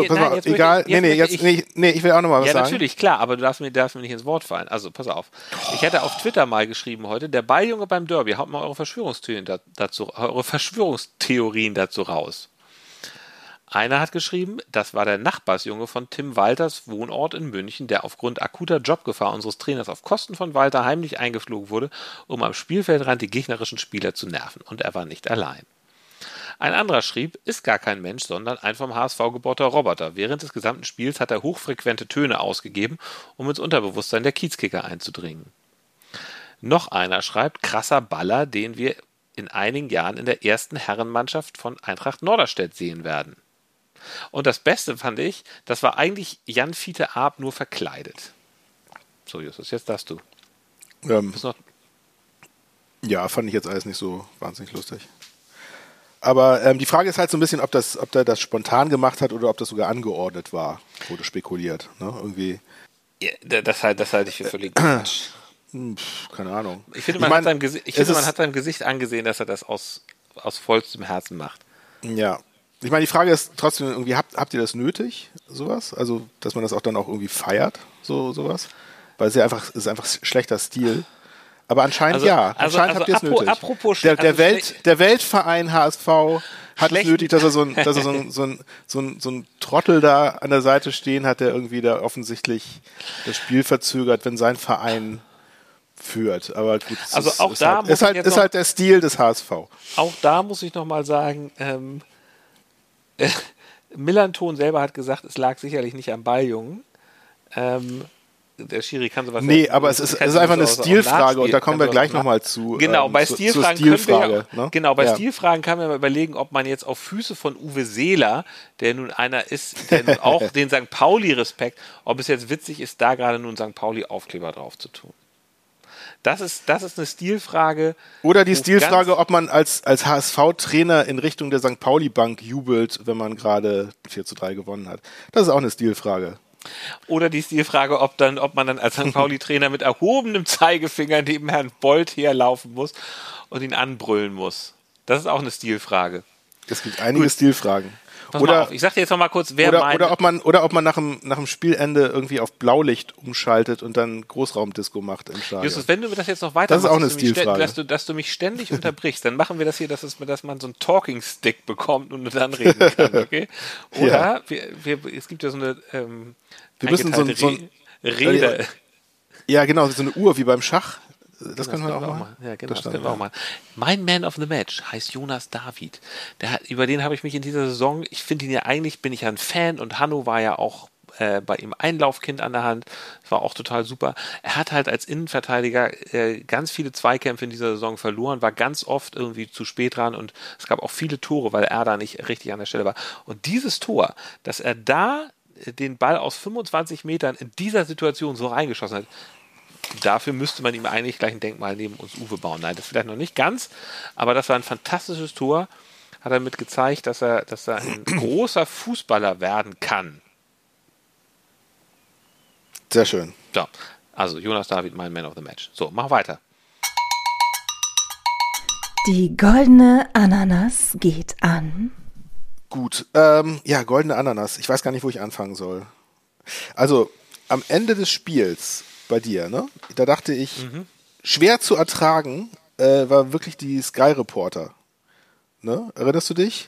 will auch nochmal was sagen. Ja, natürlich, klar, aber du darfst mir nicht ins Wort fallen. Also, pass auf. Ich hätte auf Twitter mal geschrieben heute, der Balljunge beim Derby, haut mal eure Verschwörungstheorien dazu raus. Einer hat geschrieben, das war der Nachbarsjunge von Tim Walters Wohnort in München, der aufgrund akuter Jobgefahr unseres Trainers auf Kosten von Walter heimlich eingeflogen wurde, um am Spielfeldrand die gegnerischen Spieler zu nerven. Und er war nicht allein. Ein anderer schrieb, ist gar kein Mensch, sondern ein vom HSV gebauter Roboter. Während des gesamten Spiels hat er hochfrequente Töne ausgegeben, um ins Unterbewusstsein der Kiezkicker einzudringen. Noch einer schreibt, krasser Baller, den wir in einigen Jahren in der ersten Herrenmannschaft von Eintracht Norderstedt sehen werden. Und das Beste fand ich, das war eigentlich Jan Fiete Arp nur verkleidet. So, Justus, jetzt darfst du. Ja, fand ich jetzt alles nicht so wahnsinnig lustig. Aber die Frage ist halt so ein bisschen, ob der das spontan gemacht hat oder ob das sogar angeordnet war, wurde spekuliert. Ne? Irgendwie. Ja, das halte ich für völlig Quatsch. Keine Ahnung. Ich finde, man hat seinem Gesicht angesehen, dass er das aus vollstem Herzen macht. Ja. Ich meine, die Frage ist trotzdem irgendwie, habt ihr das nötig, sowas? Also, dass man das auch dann auch irgendwie feiert, sowas? Weil es ist einfach schlechter Stil. Aber anscheinend anscheinend habt ihr es nötig. Apropos der Weltverein HSV hat es nötig, dass er so ein Trottel da an der Seite stehen hat, der irgendwie da offensichtlich das Spiel verzögert, wenn sein Verein führt. Aber gut, ist halt der Stil des HSV. Auch da muss ich nochmal sagen, Millanton selber hat gesagt, es lag sicherlich nicht am Balljungen. Der Schiri kann sowas. Nee, aber es ist einfach eine Stilfrage und da kommen wir gleich nochmal zu. Genau, bei Stilfragen kann man mal überlegen, ob man jetzt auf Füße von Uwe Seeler, der nun einer ist, der nun auch den St. Pauli-Respekt, ob es jetzt witzig ist, da gerade nun St. Pauli-Aufkleber drauf zu tun. Das ist eine Stilfrage. Oder die Stilfrage, ob man als HSV-Trainer in Richtung der St. Pauli-Bank jubelt, wenn man gerade 4:3 gewonnen hat. Das ist auch eine Stilfrage. Oder die Stilfrage, ob man dann als St. Pauli-Trainer mit erhobenem Zeigefinger neben Herrn Bolt herlaufen muss und ihn anbrüllen muss. Das ist auch eine Stilfrage. Es gibt einige Stilfragen. Pass mal auf, ich sag dir jetzt noch mal kurz, wer meint. Oder ob man nach dem Spielende irgendwie auf Blaulicht umschaltet und dann Großraumdisco macht im Stadion. Justus, wenn du das jetzt noch weiter das ist auch eine Stilfrage. dass du mich ständig unterbrichst, dann machen wir das hier, dass man so einen Talking Stick bekommt und dann reden kann, okay? Oder es gibt ja so eine wir müssen so ein Rede. Ja, genau, so eine Uhr wie beim Schach. Das können wir auch machen. Ja, genau, das können wir auch machen. Mein Man of the Match heißt Jonas David. Über den habe ich mich in dieser Saison, ich finde ihn ja eigentlich, bin ich ja ein Fan und Hanno war ja auch bei ihm Einlaufkind an der Hand. Das war auch total super. Er hat halt als Innenverteidiger ganz viele Zweikämpfe in dieser Saison verloren, war ganz oft irgendwie zu spät dran und es gab auch viele Tore, weil er da nicht richtig an der Stelle war. Und dieses Tor, dass er da den Ball aus 25 Metern in dieser Situation so reingeschossen hat, dafür müsste man ihm eigentlich gleich ein Denkmal neben uns Uwe bauen. Nein, das vielleicht noch nicht ganz, aber das war ein fantastisches Tor. Hat er mit gezeigt, dass er ein großer Fußballer werden kann. Sehr schön. So, also Jonas David, mein Man of the Match. So, mach weiter. Die goldene Ananas geht an. Gut, goldene Ananas. Ich weiß gar nicht, wo ich anfangen soll. Also, am Ende des Spiels bei dir, ne? Da dachte ich, schwer zu ertragen war wirklich die Sky Reporter. Ne? Erinnerst du dich?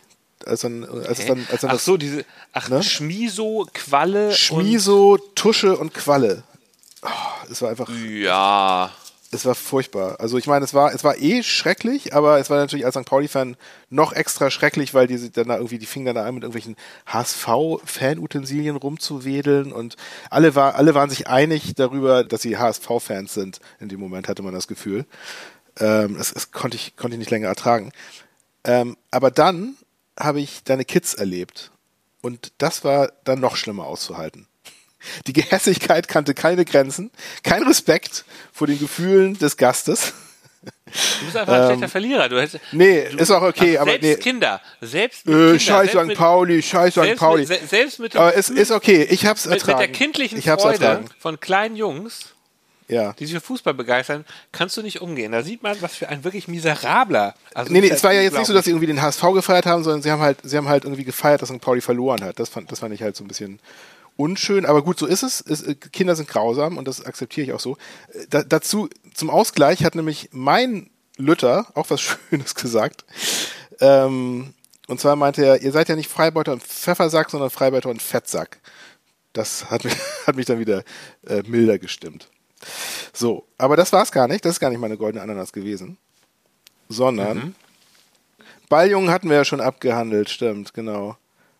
Schmiso, Qualle. Schmiso, Tusche und Qualle. Oh, es war einfach. Ja. Es war furchtbar. Also ich meine, es war schrecklich, aber es war natürlich als St. Pauli-Fan noch extra schrecklich, weil die fingen dann an mit irgendwelchen HSV-Fan-Utensilien rumzuwedeln und alle waren sich einig darüber, dass sie HSV-Fans sind. In dem Moment hatte man das Gefühl. Das konnte ich nicht länger ertragen. Aber dann habe ich deine Kids erlebt und das war dann noch schlimmer auszuhalten. Die Gehässigkeit kannte keine Grenzen, kein Respekt vor den Gefühlen des Gastes. Du bist einfach ein schlechter Verlierer. Ist auch okay, aber selbst Kinder. Scheiß St. Pauli. Selbst mit aber es ist okay, ich hab's ertragen. Mit der kindlichen Freude von kleinen Jungs, die sich für Fußball begeistern, kannst du nicht umgehen. Da sieht man, was für ein wirklich miserabler. Also es war ja jetzt nicht so, dass sie irgendwie den HSV gefeiert haben, sondern sie haben halt irgendwie gefeiert, dass St. Pauli verloren hat. Das fand ich halt so ein bisschen unschön, aber gut, so ist es. Kinder sind grausam und das akzeptiere ich auch so. Dazu, zum Ausgleich, hat nämlich mein Lütter auch was Schönes gesagt. Und zwar meinte er, ihr seid ja nicht Freibeuter und Pfeffersack, sondern Freibeuter und Fettsack. Das hat mich dann wieder milder gestimmt. So, aber das war's gar nicht. Das ist gar nicht meine goldene Ananas gewesen. Sondern Balljungen hatten wir ja schon abgehandelt, stimmt, genau.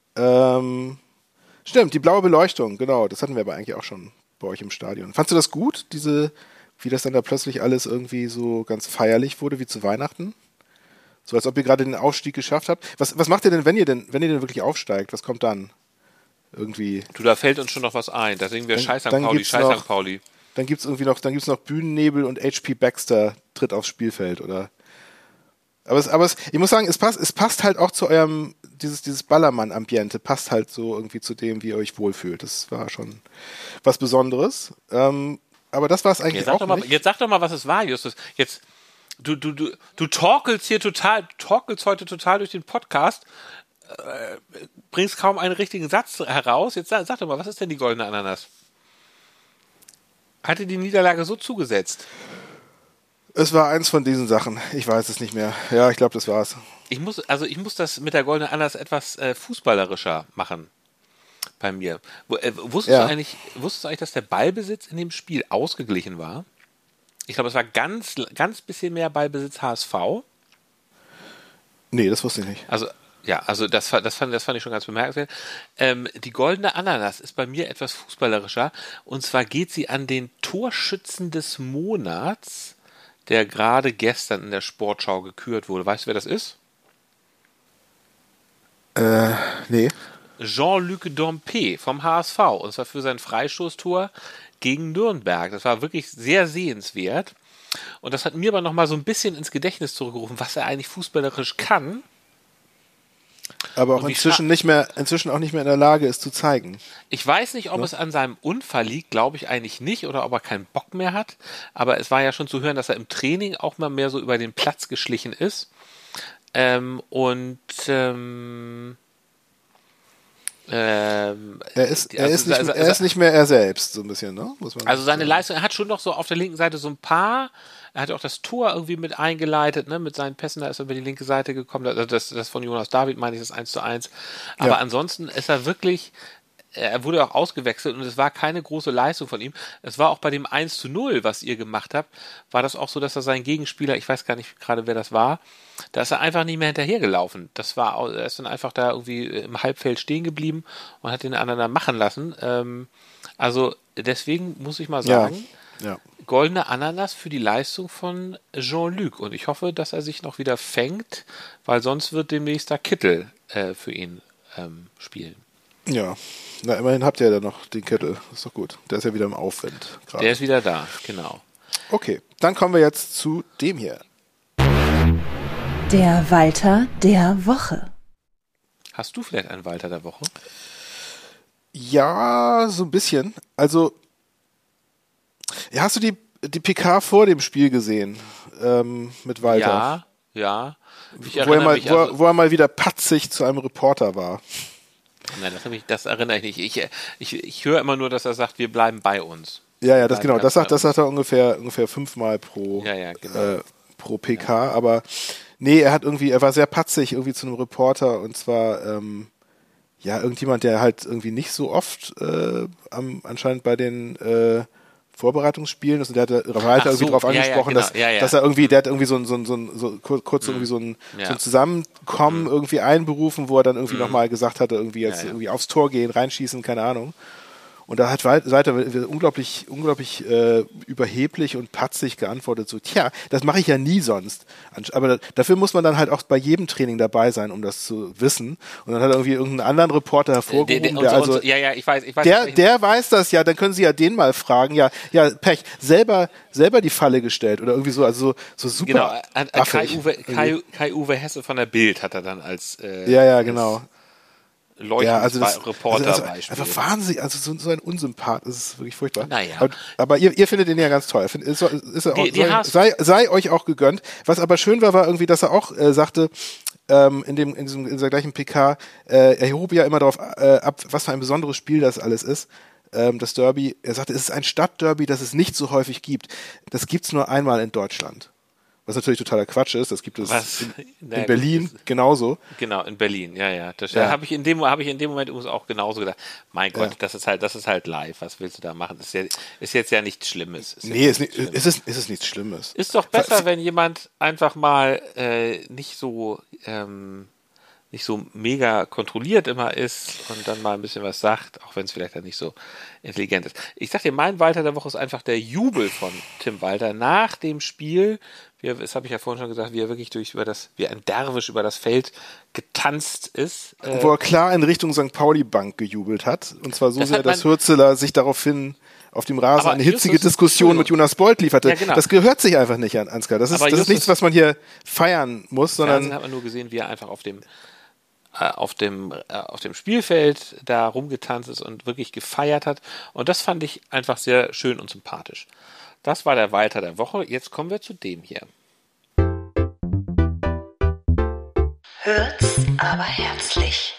Stimmt, die blaue Beleuchtung, genau, das hatten wir aber eigentlich auch schon bei euch im Stadion. Fandst du das gut, wie das dann da plötzlich alles irgendwie so ganz feierlich wurde, wie zu Weihnachten? So als ob ihr gerade den Aufstieg geschafft habt. Was macht ihr denn, wenn ihr denn wirklich aufsteigt? Was kommt dann? Irgendwie. Du, da fällt uns schon noch was ein. Da singen wir Scheiß St. Pauli. Dann gibt's noch Bühnennebel und HP Baxter tritt aufs Spielfeld, oder? Aber ich muss sagen, es passt halt auch zu eurem, dieses Ballermann-Ambiente passt halt so irgendwie zu dem, wie ihr euch wohlfühlt. Das war schon was Besonderes. Aber das war es eigentlich auch nicht. Jetzt sag doch mal, was es war, Justus. Jetzt, du talkelst heute total durch den Podcast, bringst kaum einen richtigen Satz heraus. Jetzt sag doch mal, was ist denn die goldene Ananas? Hatte die Niederlage so zugesetzt? Es war eins von diesen Sachen. Ich weiß es nicht mehr. Ja, ich glaube, das war's. Ich muss das mit der goldenen Ananas etwas fußballerischer machen bei mir. Wusstest du eigentlich, dass der Ballbesitz in dem Spiel ausgeglichen war? Ich glaube, es war ganz bisschen mehr Ballbesitz HSV. Nee, das wusste ich nicht. Also das fand ich schon ganz bemerkenswert. Die goldene Ananas ist bei mir etwas fußballerischer. Und zwar geht sie an den Torschützen des Monats, der gerade gestern in der Sportschau gekürt wurde. Weißt du, wer das ist? Nee. Jean-Luc Dompe vom HSV. Und zwar für sein Freistoßtor gegen Nürnberg. Das war wirklich sehr sehenswert. Und das hat mir aber nochmal so ein bisschen ins Gedächtnis zurückgerufen, was er eigentlich fußballerisch kann. Aber auch inzwischen auch nicht mehr in der Lage ist zu zeigen. Ich weiß nicht, ob es an seinem Unfall liegt, glaube ich eigentlich nicht, oder ob er keinen Bock mehr hat. Aber es war ja schon zu hören, dass er im Training auch mal mehr so über den Platz geschlichen ist. Er ist nicht mehr er selbst, so ein bisschen, ne? Muss man also seine sagen. Leistung, er hat schon noch so auf der linken Seite so ein paar, er hat auch das Tor irgendwie mit eingeleitet, ne? Mit seinen Pässen, da ist er über die linke Seite gekommen, also das von Jonas David, meine ich, das 1:1. Aber ansonsten ist er wirklich, er wurde auch ausgewechselt und es war keine große Leistung von ihm. Es war auch bei dem 1:0, was ihr gemacht habt, war das auch so, dass er seinen Gegenspieler, ich weiß gar nicht gerade, wer das war, da ist er einfach nicht mehr hinterhergelaufen. Er ist dann einfach da irgendwie im Halbfeld stehen geblieben und hat den anderen dann machen lassen. Also deswegen muss ich mal sagen, Ja. goldene Ananas für die Leistung von Jean-Luc. Und ich hoffe, dass er sich noch wieder fängt, weil sonst wird demnächst da Kittel für ihn spielen. Ja. Na, immerhin habt ihr ja noch den Kittel. Das ist doch gut. Der ist ja wieder im Aufwind gerade. Der ist wieder da, genau. Okay, dann kommen wir jetzt zu dem hier. Der Walter der Woche. Hast du vielleicht einen Walter der Woche? Ja, so ein bisschen. Also, ja, hast du die PK vor dem Spiel gesehen mit Walter? Ja. Wo er mal wieder patzig zu einem Reporter war. Nein, das erinnere ich nicht. Ich höre immer nur, dass er sagt, wir bleiben bei uns. Ja, das sagt er ungefähr 5-mal pro PK, aber nee, er war sehr patzig irgendwie zu einem Reporter und zwar irgendjemand, der halt irgendwie nicht so oft anscheinend bei den Vorbereitungsspielen ist und der hat Walter irgendwie drauf angesprochen, dass er irgendwie, der hat irgendwie so ein Zusammenkommen irgendwie einberufen, wo er dann irgendwie nochmal gesagt hatte, irgendwie jetzt irgendwie aufs Tor gehen, reinschießen, keine Ahnung. Und da hat Walter unglaublich überheblich und patzig geantwortet, so, tja, das mache ich ja nie sonst. Aber dafür muss man dann halt auch bei jedem Training dabei sein, um das zu wissen. Und dann hat er irgendwie irgendeinen anderen Reporter hervorgehoben, ich weiß. Der weiß das ja, dann können Sie ja den mal fragen. Ja, Pech, selber die Falle gestellt oder irgendwie so, also so super. Genau, Kai-Uwe Hesse von der Bild hat er dann als genau. Reporter-Beispiel. Einfach wahnsinnig, also so ein Unsympath, das ist wirklich furchtbar. Naja. Aber ihr findet ihn ja ganz toll. Sei euch auch gegönnt. Was aber schön war irgendwie, dass er auch sagte, in dieser gleichen PK, er hob ja immer darauf ab, was für ein besonderes Spiel das alles ist. Das Derby, er sagte, es ist ein Stadtderby, das es nicht so häufig gibt. Das gibt's nur einmal in Deutschland. Was natürlich totaler Quatsch ist, das gibt es in Berlin genauso. Genau, in Berlin, ja. Das habe ich in dem Moment auch genauso gedacht. Mein Gott, das ist halt live, was willst du da machen? Das ist jetzt ja nichts Schlimmes. Ist es nichts Schlimmes. Ist doch besser, wenn jemand einfach mal nicht so mega kontrolliert immer ist und dann mal ein bisschen was sagt, auch wenn es vielleicht dann nicht so intelligent ist. Ich sag dir, mein Walter der Woche ist einfach der Jubel von Tim Walter nach dem Spiel. Das habe ich ja vorhin schon gesagt, wie er wirklich wie ein Derwisch über das Feld getanzt ist. Wo er klar in Richtung St. Pauli-Bank gejubelt hat. Und zwar so sehr, dass Hürzeler sich daraufhin auf dem Rasen eine hitzige Diskussion mit Jonas Bolt lieferte. Ja, genau. Das gehört sich einfach nicht an, Ansgar. Das ist nichts, was man hier feiern muss, sondern... Fernsehen hat man nur gesehen, wie er einfach auf dem Spielfeld da rumgetanzt ist und wirklich gefeiert hat. Und das fand ich einfach sehr schön und sympathisch. Das war der Walter der Woche. Jetzt kommen wir zu dem hier. Hört's aber herzlich.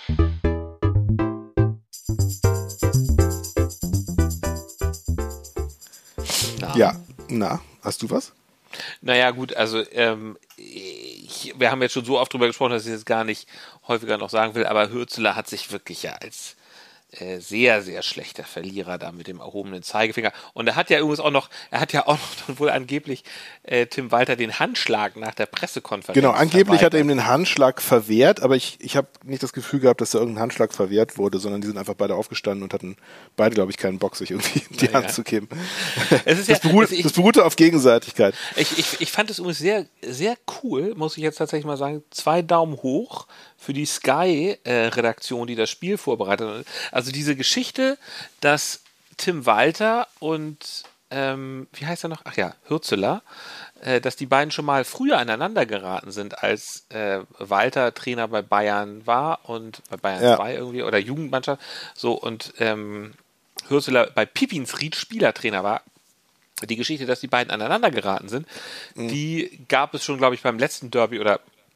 Hast du was? Naja, gut, also wir haben jetzt schon so oft drüber gesprochen, dass ich es gar nicht häufiger noch sagen will, aber Hürzeler hat sich wirklich ja als sehr, sehr schlechter Verlierer da mit dem erhobenen Zeigefinger. Und er hat ja auch noch dann wohl angeblich Tim Walter den Handschlag nach der Pressekonferenz. Genau, angeblich hat er ihm den Handschlag verwehrt, aber ich habe nicht das Gefühl gehabt, dass da irgendein Handschlag verwehrt wurde, sondern die sind einfach beide aufgestanden und hatten beide, glaube ich, keinen Bock, sich irgendwie die Hand zu geben. Das beruhte auf Gegenseitigkeit. Ich fand es übrigens sehr, sehr cool, muss ich jetzt tatsächlich mal sagen. 2 Daumen hoch für die Sky-Redaktion, die das Spiel vorbereitet hat. Also diese Geschichte, dass Tim Walter und wie heißt er noch? Ach ja, Hürzeler, dass die beiden schon mal früher aneinander geraten sind, als Walter Trainer bei Bayern war und bei Bayern 2 irgendwie oder Jugendmannschaft so und Hürzeler bei Pipinsried Spielertrainer war. Die Geschichte, dass die beiden aneinander geraten sind, die gab es schon, glaube ich, beim letzten Derby oder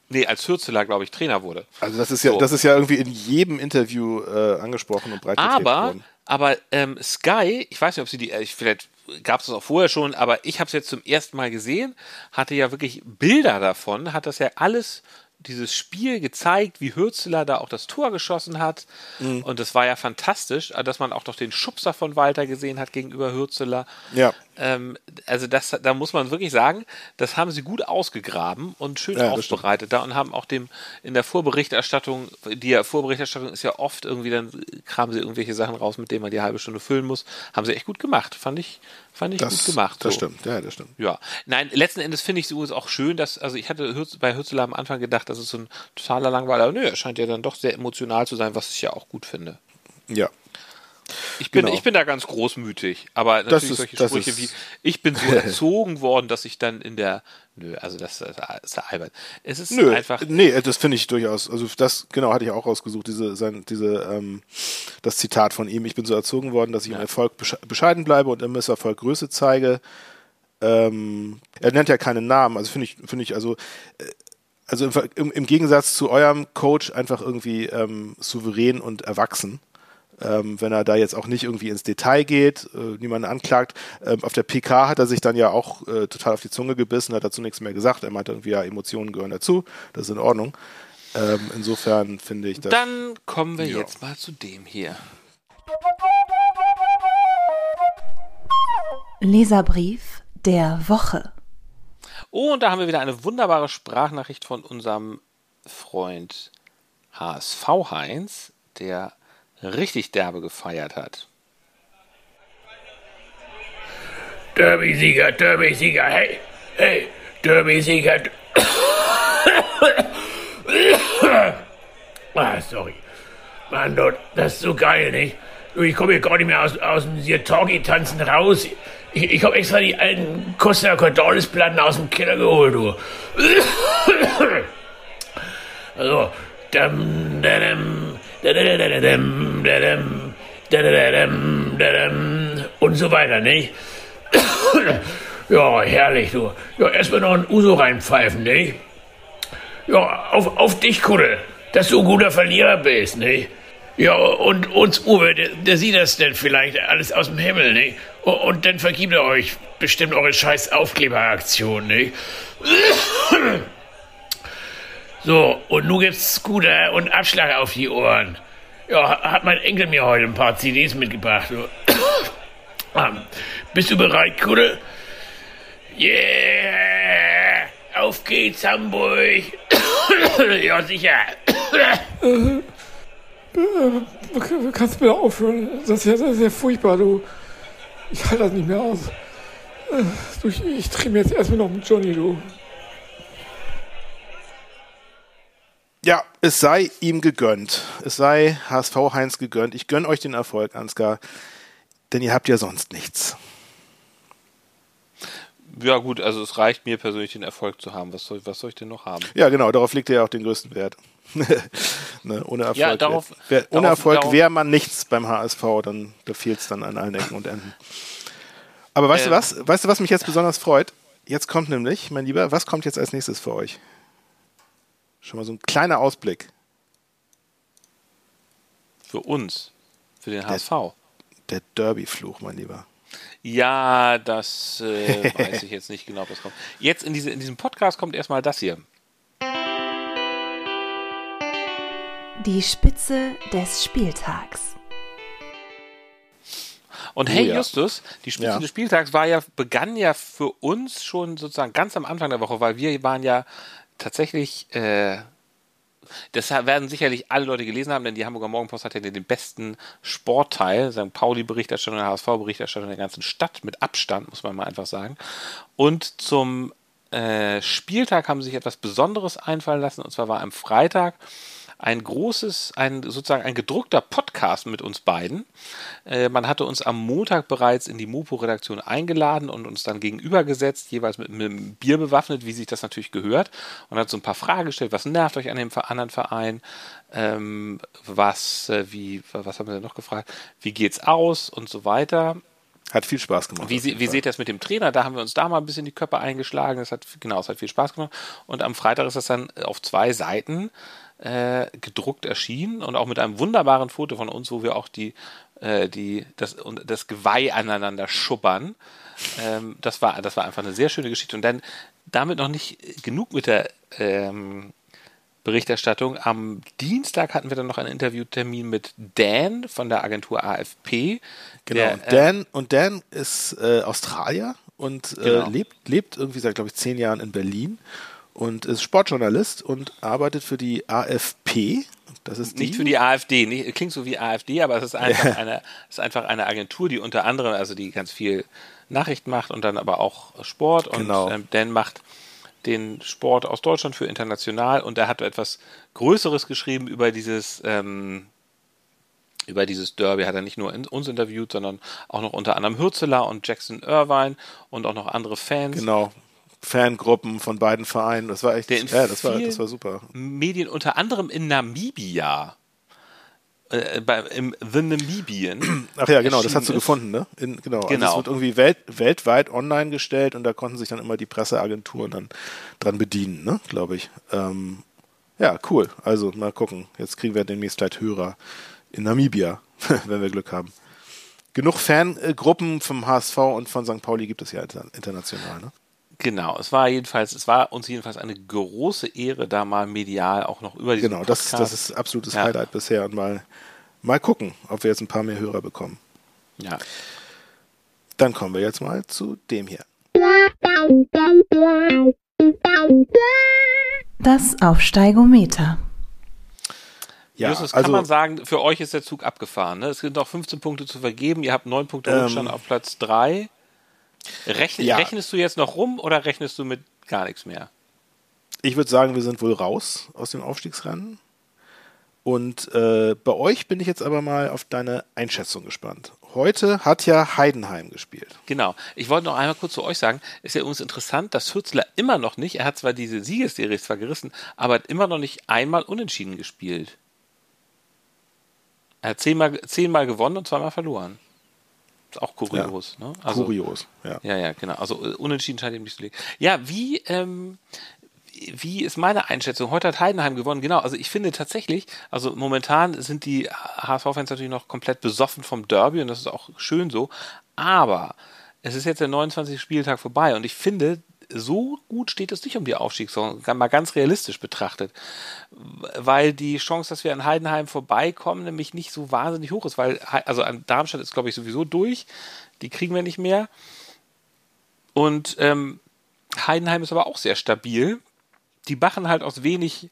Nee, als Hürzeler, glaube ich, Trainer wurde. Also das ist ja irgendwie in jedem Interview angesprochen und breit getreten worden. Aber Sky, ich weiß nicht, ob sie vielleicht gab es das auch vorher schon, aber ich habe es jetzt zum ersten Mal gesehen, hatte ja wirklich Bilder davon, hat das ja alles, dieses Spiel gezeigt, wie Hürzeler da auch das Tor geschossen hat. Und das war ja fantastisch, dass man auch noch den Schubser von Walter gesehen hat gegenüber Hürzeler. Ja. Also da muss man wirklich sagen, das haben sie gut ausgegraben und schön aufbereitet da und haben auch in der Vorberichterstattung, Vorberichterstattung ist ja oft irgendwie, dann kramen sie irgendwelche Sachen raus, mit denen man die halbe Stunde füllen muss, haben sie echt gut gemacht, fand ich gut gemacht. Das stimmt, ja, das stimmt. Ja, nein, letzten Endes finde ich es übrigens auch schön, also ich hatte bei Hürzeler am Anfang gedacht, das ist so ein totaler Langweiler, aber nö, er scheint ja dann doch sehr emotional zu sein, was ich ja auch gut finde. Ja. Ich bin da ganz großmütig, aber natürlich solche Sprüche wie, ich bin so erzogen worden, dass ich dann das ist ja albern. Es ist einfach... Nee, das finde ich durchaus, also das, genau, hatte ich auch rausgesucht, das Zitat von ihm, ich bin so erzogen worden, dass ich im Erfolg bescheiden bleibe und im Misserfolg Größe zeige. Er nennt ja keinen Namen, also finde ich, also im Gegensatz zu eurem Coach einfach irgendwie souverän und erwachsen. Wenn er da jetzt auch nicht irgendwie ins Detail geht, niemanden anklagt. Auf der PK hat er sich dann ja auch total auf die Zunge gebissen, hat dazu nichts mehr gesagt. Er meinte irgendwie, ja, Emotionen gehören dazu, das ist in Ordnung. Insofern finde ich das... Dann kommen wir jetzt mal zu dem hier. Leserbrief der Woche. Oh, und da haben wir wieder eine wunderbare Sprachnachricht von unserem Freund HSV Heinz, der richtig derbe gefeiert hat. Derby-Sieger, hey, Derby-Sieger. Sorry. Mann, das ist so geil, nicht? Ich komme hier gar nicht mehr aus dem Sirtaki-Tanzen raus. Ich habe extra die alten Costa Cordalis-Platten aus dem Keller geholt, du. Also, und so weiter, nicht? Ja, herrlich, du. Ja, erstmal noch ein Uso reinpfeifen, nicht? Ja, auf dich, Kuddel, dass du ein guter Verlierer bist, nicht? Ja, und uns Uwe, der sieht das denn vielleicht alles aus dem Himmel, nicht? Und dann vergibt er euch bestimmt eure scheiß Aufkleberaktion, nicht? So, und nun gibt's Scooter und Abschlag auf die Ohren. Ja, hat mein Enkel mir heute ein paar CDs mitgebracht. Bist du bereit, Kuddel? Yeah! Auf geht's, Hamburg! Ja, sicher. Kannst du mir aufhören? Das ist ja sehr, sehr furchtbar, du. Ich halte das nicht mehr aus. Ich drehe mir jetzt erstmal noch mit Johnny, du. Ja, es sei ihm gegönnt. Es sei HSV Heinz gegönnt. Ich gönne euch den Erfolg, Ansgar, denn ihr habt ja sonst nichts. Ja gut, also es reicht mir persönlich, den Erfolg zu haben. Was soll ich denn noch haben? Ja, genau, darauf legt ihr ja auch den größten Wert. Ne, ohne Erfolg, ja, wäre man nichts beim HSV, dann da fehlt es dann an allen Ecken und Enden. Aber weißt du was? Weißt du, was mich jetzt besonders freut? Jetzt kommt nämlich, mein Lieber, was kommt jetzt als nächstes für euch? Schon mal so ein kleiner Ausblick. Für uns. Für den HSV. Der Derby-Fluch, mein Lieber. Ja, das weiß ich jetzt nicht genau, was kommt. Jetzt in diesem Podcast kommt erstmal das hier. Die Spitze des Spieltags. Und hey Justus, die Spitze des Spieltags begann ja für uns schon sozusagen ganz am Anfang der Woche, weil wir waren ja tatsächlich, das werden sicherlich alle Leute gelesen haben, denn die Hamburger Morgenpost hat ja den besten Sportteil, St. Pauli-Berichterstattung, der HSV-Berichterstattung der ganzen Stadt, mit Abstand, muss man mal einfach sagen. Und zum Spieltag haben sie sich etwas Besonderes einfallen lassen, und zwar war am Freitag sozusagen ein gedruckter Podcast mit uns beiden. Man hatte uns am Montag bereits in die Mopo-Redaktion eingeladen und uns dann gegenübergesetzt, jeweils mit einem Bier bewaffnet, wie sich das natürlich gehört, und hat so ein paar Fragen gestellt. Was nervt euch an dem anderen Verein? Was haben wir denn noch gefragt? Wie geht's aus? Und so weiter. Hat viel Spaß gemacht. Wie seht ihr das mit dem Trainer? Da haben wir uns da mal ein bisschen die Köpfe eingeschlagen. Es hat viel Spaß gemacht. Und am Freitag ist das dann auf 2 Seiten gedruckt erschienen und auch mit einem wunderbaren Foto von uns, wo wir auch das Geweih aneinander schubbern. Das war einfach eine sehr schöne Geschichte. Und dann damit noch nicht genug mit der Berichterstattung. Am Dienstag hatten wir dann noch einen Interviewtermin mit Dan von der Agentur AFP. Genau, Dan ist Australier und lebt irgendwie seit, glaube ich, 10 Jahren in Berlin und ist Sportjournalist und arbeitet für die AFP. Das ist nicht für die AfD, klingt so wie AfD, aber es ist einfach eine Agentur, die unter anderem, also die ganz viel Nachrichten macht und dann aber auch Sport. Und Dan macht den Sport aus Deutschland für international und er hat etwas Größeres geschrieben über dieses Derby. Hat er nicht nur uns interviewt, sondern auch noch unter anderem Hürzeler und Jackson Irvine und auch noch andere Fans. Genau. Fangruppen von beiden Vereinen. Das war echt, das war super. Medien, unter anderem in Namibia. Im The Namibian. Ach ja, genau, das hast du gefunden, ne? Genau. Also es wird irgendwie weltweit online gestellt und da konnten sich dann immer die Presseagenturen dann dran bedienen, ne? Glaube ich. Ja, cool. Also mal gucken. Jetzt kriegen wir demnächst vielleicht Hörer in Namibia, wenn wir Glück haben. Genug Fangruppen vom HSV und von St. Pauli gibt es ja international, ne? Genau, es war uns jedenfalls eine große Ehre, da mal medial auch noch über diesen Podcast. Das ist absolutes Highlight bisher und mal gucken, ob wir jetzt ein paar mehr Hörer bekommen. Ja. Dann kommen wir jetzt mal zu dem hier. Das Aufsteigometer. Ja, Justus, kann man sagen, für euch ist der Zug abgefahren. Ne? Es sind noch 15 Punkte zu vergeben, ihr habt 9 Punkte Rückstand auf Platz 3. Rechnest du jetzt noch rum oder rechnest du mit gar nichts mehr? Ich würde sagen, wir sind wohl raus aus dem Aufstiegsrennen. Und bei euch bin ich jetzt aber mal auf deine Einschätzung gespannt. Heute hat ja Heidenheim gespielt. Genau. Ich wollte noch einmal kurz zu euch sagen, ist ja übrigens interessant, dass Hürzeler immer noch nicht, er hat zwar diese Siegesserie gerissen, aber hat immer noch nicht einmal unentschieden gespielt. Er hat 10 Mal gewonnen und 2-mal verloren. Ist auch kurios, ja, ne? Also, kurios, ja. Ja, genau. Also unentschieden scheint ihm nicht zu liegen. Ja, wie ist meine Einschätzung? Heute hat Heidenheim gewonnen, genau. Also ich finde tatsächlich, also momentan sind die HSV-Fans natürlich noch komplett besoffen vom Derby und das ist auch schön so. Aber es ist jetzt der 29. Spieltag vorbei und ich finde, so gut steht es nicht um die Aufstiegssaison, mal ganz realistisch betrachtet, weil die Chance, dass wir an Heidenheim vorbeikommen, nämlich nicht so wahnsinnig hoch ist, weil, also an Darmstadt ist, glaube ich, sowieso durch, die kriegen wir nicht mehr und Heidenheim ist aber auch sehr stabil, die machen halt aus wenig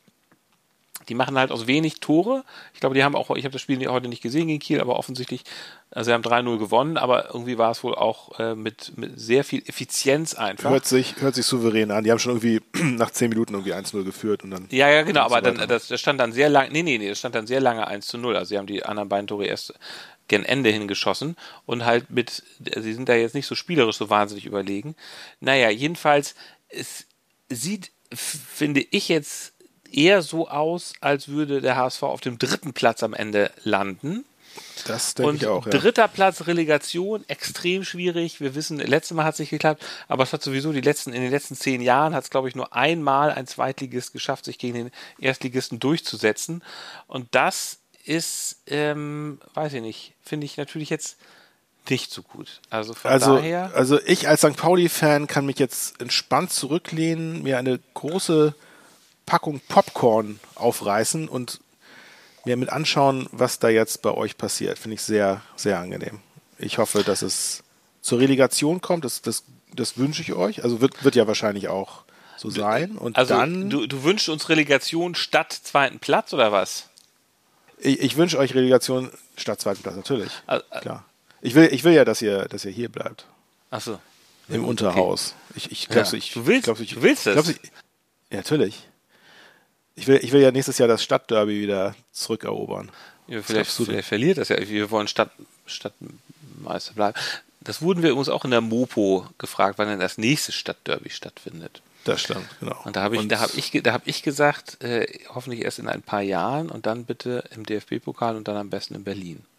Tore. Ich glaube, ich habe das Spiel heute nicht gesehen gegen Kiel, aber offensichtlich, also sie haben 3-0 gewonnen, aber irgendwie war es wohl auch mit sehr viel Effizienz einfach. Hört sich souverän an. Die haben schon irgendwie nach 10 Minuten irgendwie 1-0 geführt und dann. Ja, genau, aber dann, das stand dann sehr lange, das stand dann sehr lange 1-0. Also sie haben die anderen beiden Tore erst gen Ende hingeschossen und halt sie sind da jetzt nicht so spielerisch so wahnsinnig überlegen. Naja, jedenfalls, es sieht, finde ich jetzt eher so aus, als würde der HSV auf dem 3. Platz am Ende landen. Das denke ich auch, ja. 3. Platz, Relegation, extrem schwierig. Wir wissen, letztes Mal hat es nicht geklappt, aber es hat sowieso in den letzten 10 Jahren hat es, glaube ich, nur einmal ein Zweitligist geschafft, sich gegen den Erstligisten durchzusetzen. Und das ist, weiß ich nicht, finde ich natürlich jetzt nicht so gut. Also daher. Also ich als St. Pauli-Fan kann mich jetzt entspannt zurücklehnen, mir eine große Packung Popcorn aufreißen und mir mit anschauen, was da jetzt bei euch passiert. Finde ich sehr, sehr angenehm. Ich hoffe, dass es zur Relegation kommt. Das wünsche ich euch. Also wird ja wahrscheinlich auch so sein. Und also dann. Du wünschst uns Relegation statt 2. Platz oder was? Ich wünsche euch Relegation statt 2. Platz, natürlich. Klar. Ich will ja, dass ihr hier bleibt. Ach so. Im Unterhaus. Ich glaube, du willst das? Ja, natürlich. Ich will ja nächstes Jahr das Stadtderby wieder zurückerobern. Ja, vielleicht verliert das ja. Wir wollen Stadtmeister bleiben. Das wurden wir uns auch in der Mopo gefragt, wann denn das nächste Stadtderby stattfindet. Das stimmt, genau. Und da hab ich gesagt, hoffentlich erst in ein paar Jahren und dann bitte im DFB-Pokal und dann am besten in Berlin.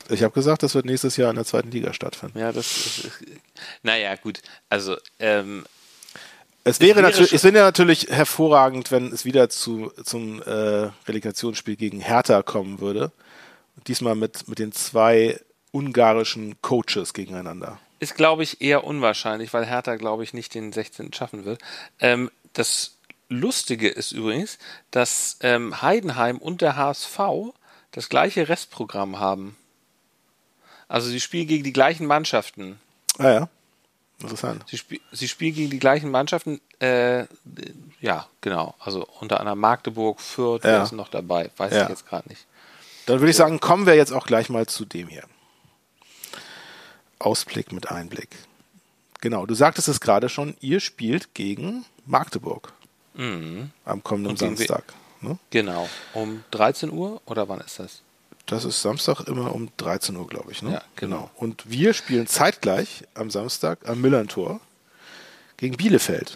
Ich habe gesagt, das wird nächstes Jahr in der 2. Liga stattfinden. Ja, naja, gut. Also, es wäre natürlich hervorragend, wenn es wieder zum Relegationsspiel gegen Hertha kommen würde. Diesmal mit den 2 ungarischen Coaches gegeneinander. Ist, glaube ich, eher unwahrscheinlich, weil Hertha, glaube ich, nicht den 16. schaffen wird. Das Lustige ist übrigens, dass Heidenheim und der HSV das gleiche Restprogramm haben. Also sie spielen gegen die gleichen Mannschaften. Ah ja, interessant. Sie spielen gegen die gleichen Mannschaften, ja, genau. Also unter anderem Magdeburg, Fürth, wer ist noch dabei? Weiß ich jetzt gerade nicht. Dann würde ich sagen, kommen wir jetzt auch gleich mal zu dem hier. Ausblick mit Einblick. Genau, du sagtest es gerade schon, ihr spielt gegen Magdeburg am kommenden Samstag. Ne? Genau, um 13 Uhr oder wann ist das? Das ist Samstag immer um 13 Uhr, glaube ich. Ne? Ja, genau. Und wir spielen zeitgleich am Samstag am Millerntor gegen Bielefeld.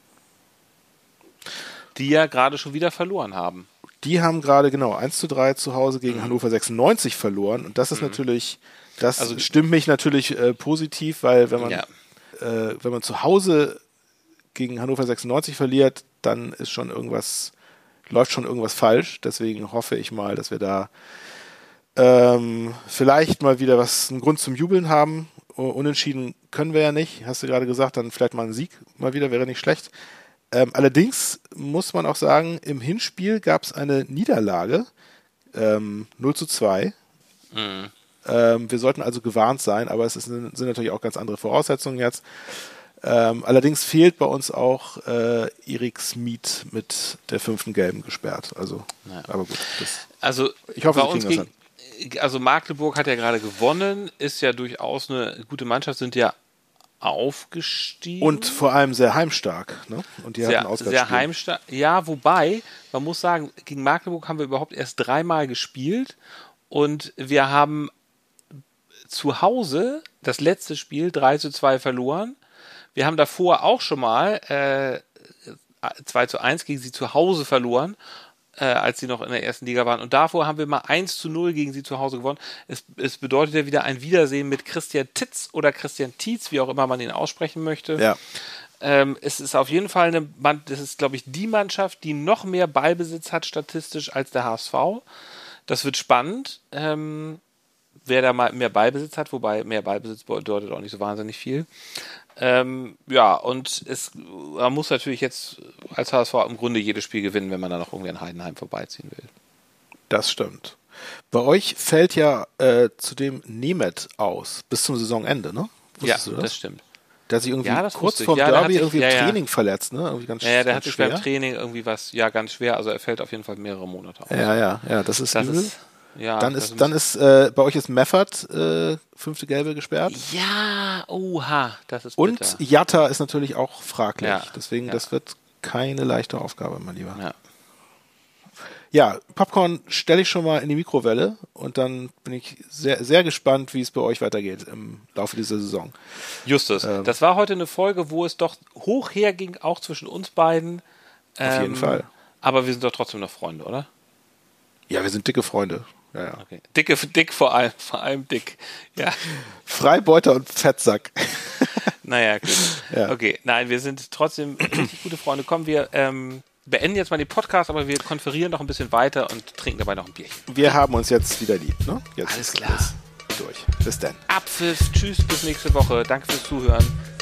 Die ja gerade schon wieder verloren haben. Die haben gerade, 1:3 zu Hause gegen Hannover 96 verloren. Und das ist natürlich, stimmt mich natürlich positiv, weil wenn man zu Hause gegen Hannover 96 verliert, dann läuft schon irgendwas falsch. Deswegen hoffe ich mal, dass wir da vielleicht mal wieder einen Grund zum Jubeln haben. Unentschieden können wir ja nicht, hast du gerade gesagt, dann vielleicht mal ein Sieg mal wieder, wäre nicht schlecht. Allerdings muss man auch sagen, im Hinspiel gab es eine Niederlage, 0:2. Wir sollten also gewarnt sein, aber es sind natürlich auch ganz andere Voraussetzungen jetzt. Allerdings fehlt bei uns auch Erik Smith mit der 5. Gelben gesperrt. Also, aber gut. Ich hoffe, sie kriegen das hin. Also Magdeburg hat ja gerade gewonnen, ist ja durchaus eine gute Mannschaft, sind ja aufgestiegen. Und vor allem sehr heimstark. Ne? Und die hatten Auswärtsspiel. Sehr heimstark. Ja, wobei, man muss sagen, gegen Magdeburg haben wir überhaupt erst 3-mal gespielt und wir haben zu Hause das letzte Spiel 3:2 verloren. Wir haben davor auch schon mal 2:1 gegen sie zu Hause verloren, als sie noch in der 1. Liga waren. Und davor haben wir mal 1:0 gegen sie zu Hause gewonnen. Es bedeutet ja wieder ein Wiedersehen mit Christian Titz oder Christian Tietz, wie auch immer man ihn aussprechen möchte. Ja. Es ist auf jeden Fall das ist, glaube ich, die Mannschaft, die noch mehr Ballbesitz hat statistisch als der HSV. Das wird spannend, wer da mal mehr Ballbesitz hat, wobei mehr Ballbesitz bedeutet auch nicht so wahnsinnig viel. Ja, und man muss natürlich jetzt als HSV im Grunde jedes Spiel gewinnen, wenn man dann noch irgendwie an Heidenheim vorbeiziehen will. Das stimmt. Bei euch fällt ja zudem Nemeth aus, bis zum Saisonende, ne? Wusstest du das? Das stimmt. Der hat sich irgendwie kurz vor dem Derby im Training verletzt, ne? Irgendwie ganz der hat sich beim Training irgendwie ganz schwer, also er fällt auf jeden Fall mehrere Monate aus. Ja, das ist übel. Ja, dann ist bei euch ist Meffert 5. Gelbe gesperrt. Ja, oha, das ist bitter. Und Jatta ist natürlich auch fraglich. Ja, deswegen, das wird keine leichte Aufgabe, mein Lieber. Ja, Popcorn stelle ich schon mal in die Mikrowelle und dann bin ich sehr, sehr gespannt, wie es bei euch weitergeht im Laufe dieser Saison. Justus, das war heute eine Folge, wo es doch hoch herging, auch zwischen uns beiden. Auf jeden Fall. Aber wir sind doch trotzdem noch Freunde, oder? Ja, wir sind dicke Freunde. Ja. Okay. Dick vor allem dick. Ja. Freibeuter und Fettsack. Naja, gut. Ja. Okay, nein, wir sind trotzdem richtig gute Freunde. Komm, wir beenden jetzt mal den Podcast, aber wir konferieren noch ein bisschen weiter und trinken dabei noch ein Bierchen. Wir haben uns jetzt wieder lieb, ne? Jetzt alles klar. Durch. Bis dann. Abpfiff. Tschüss, bis nächste Woche. Danke fürs Zuhören.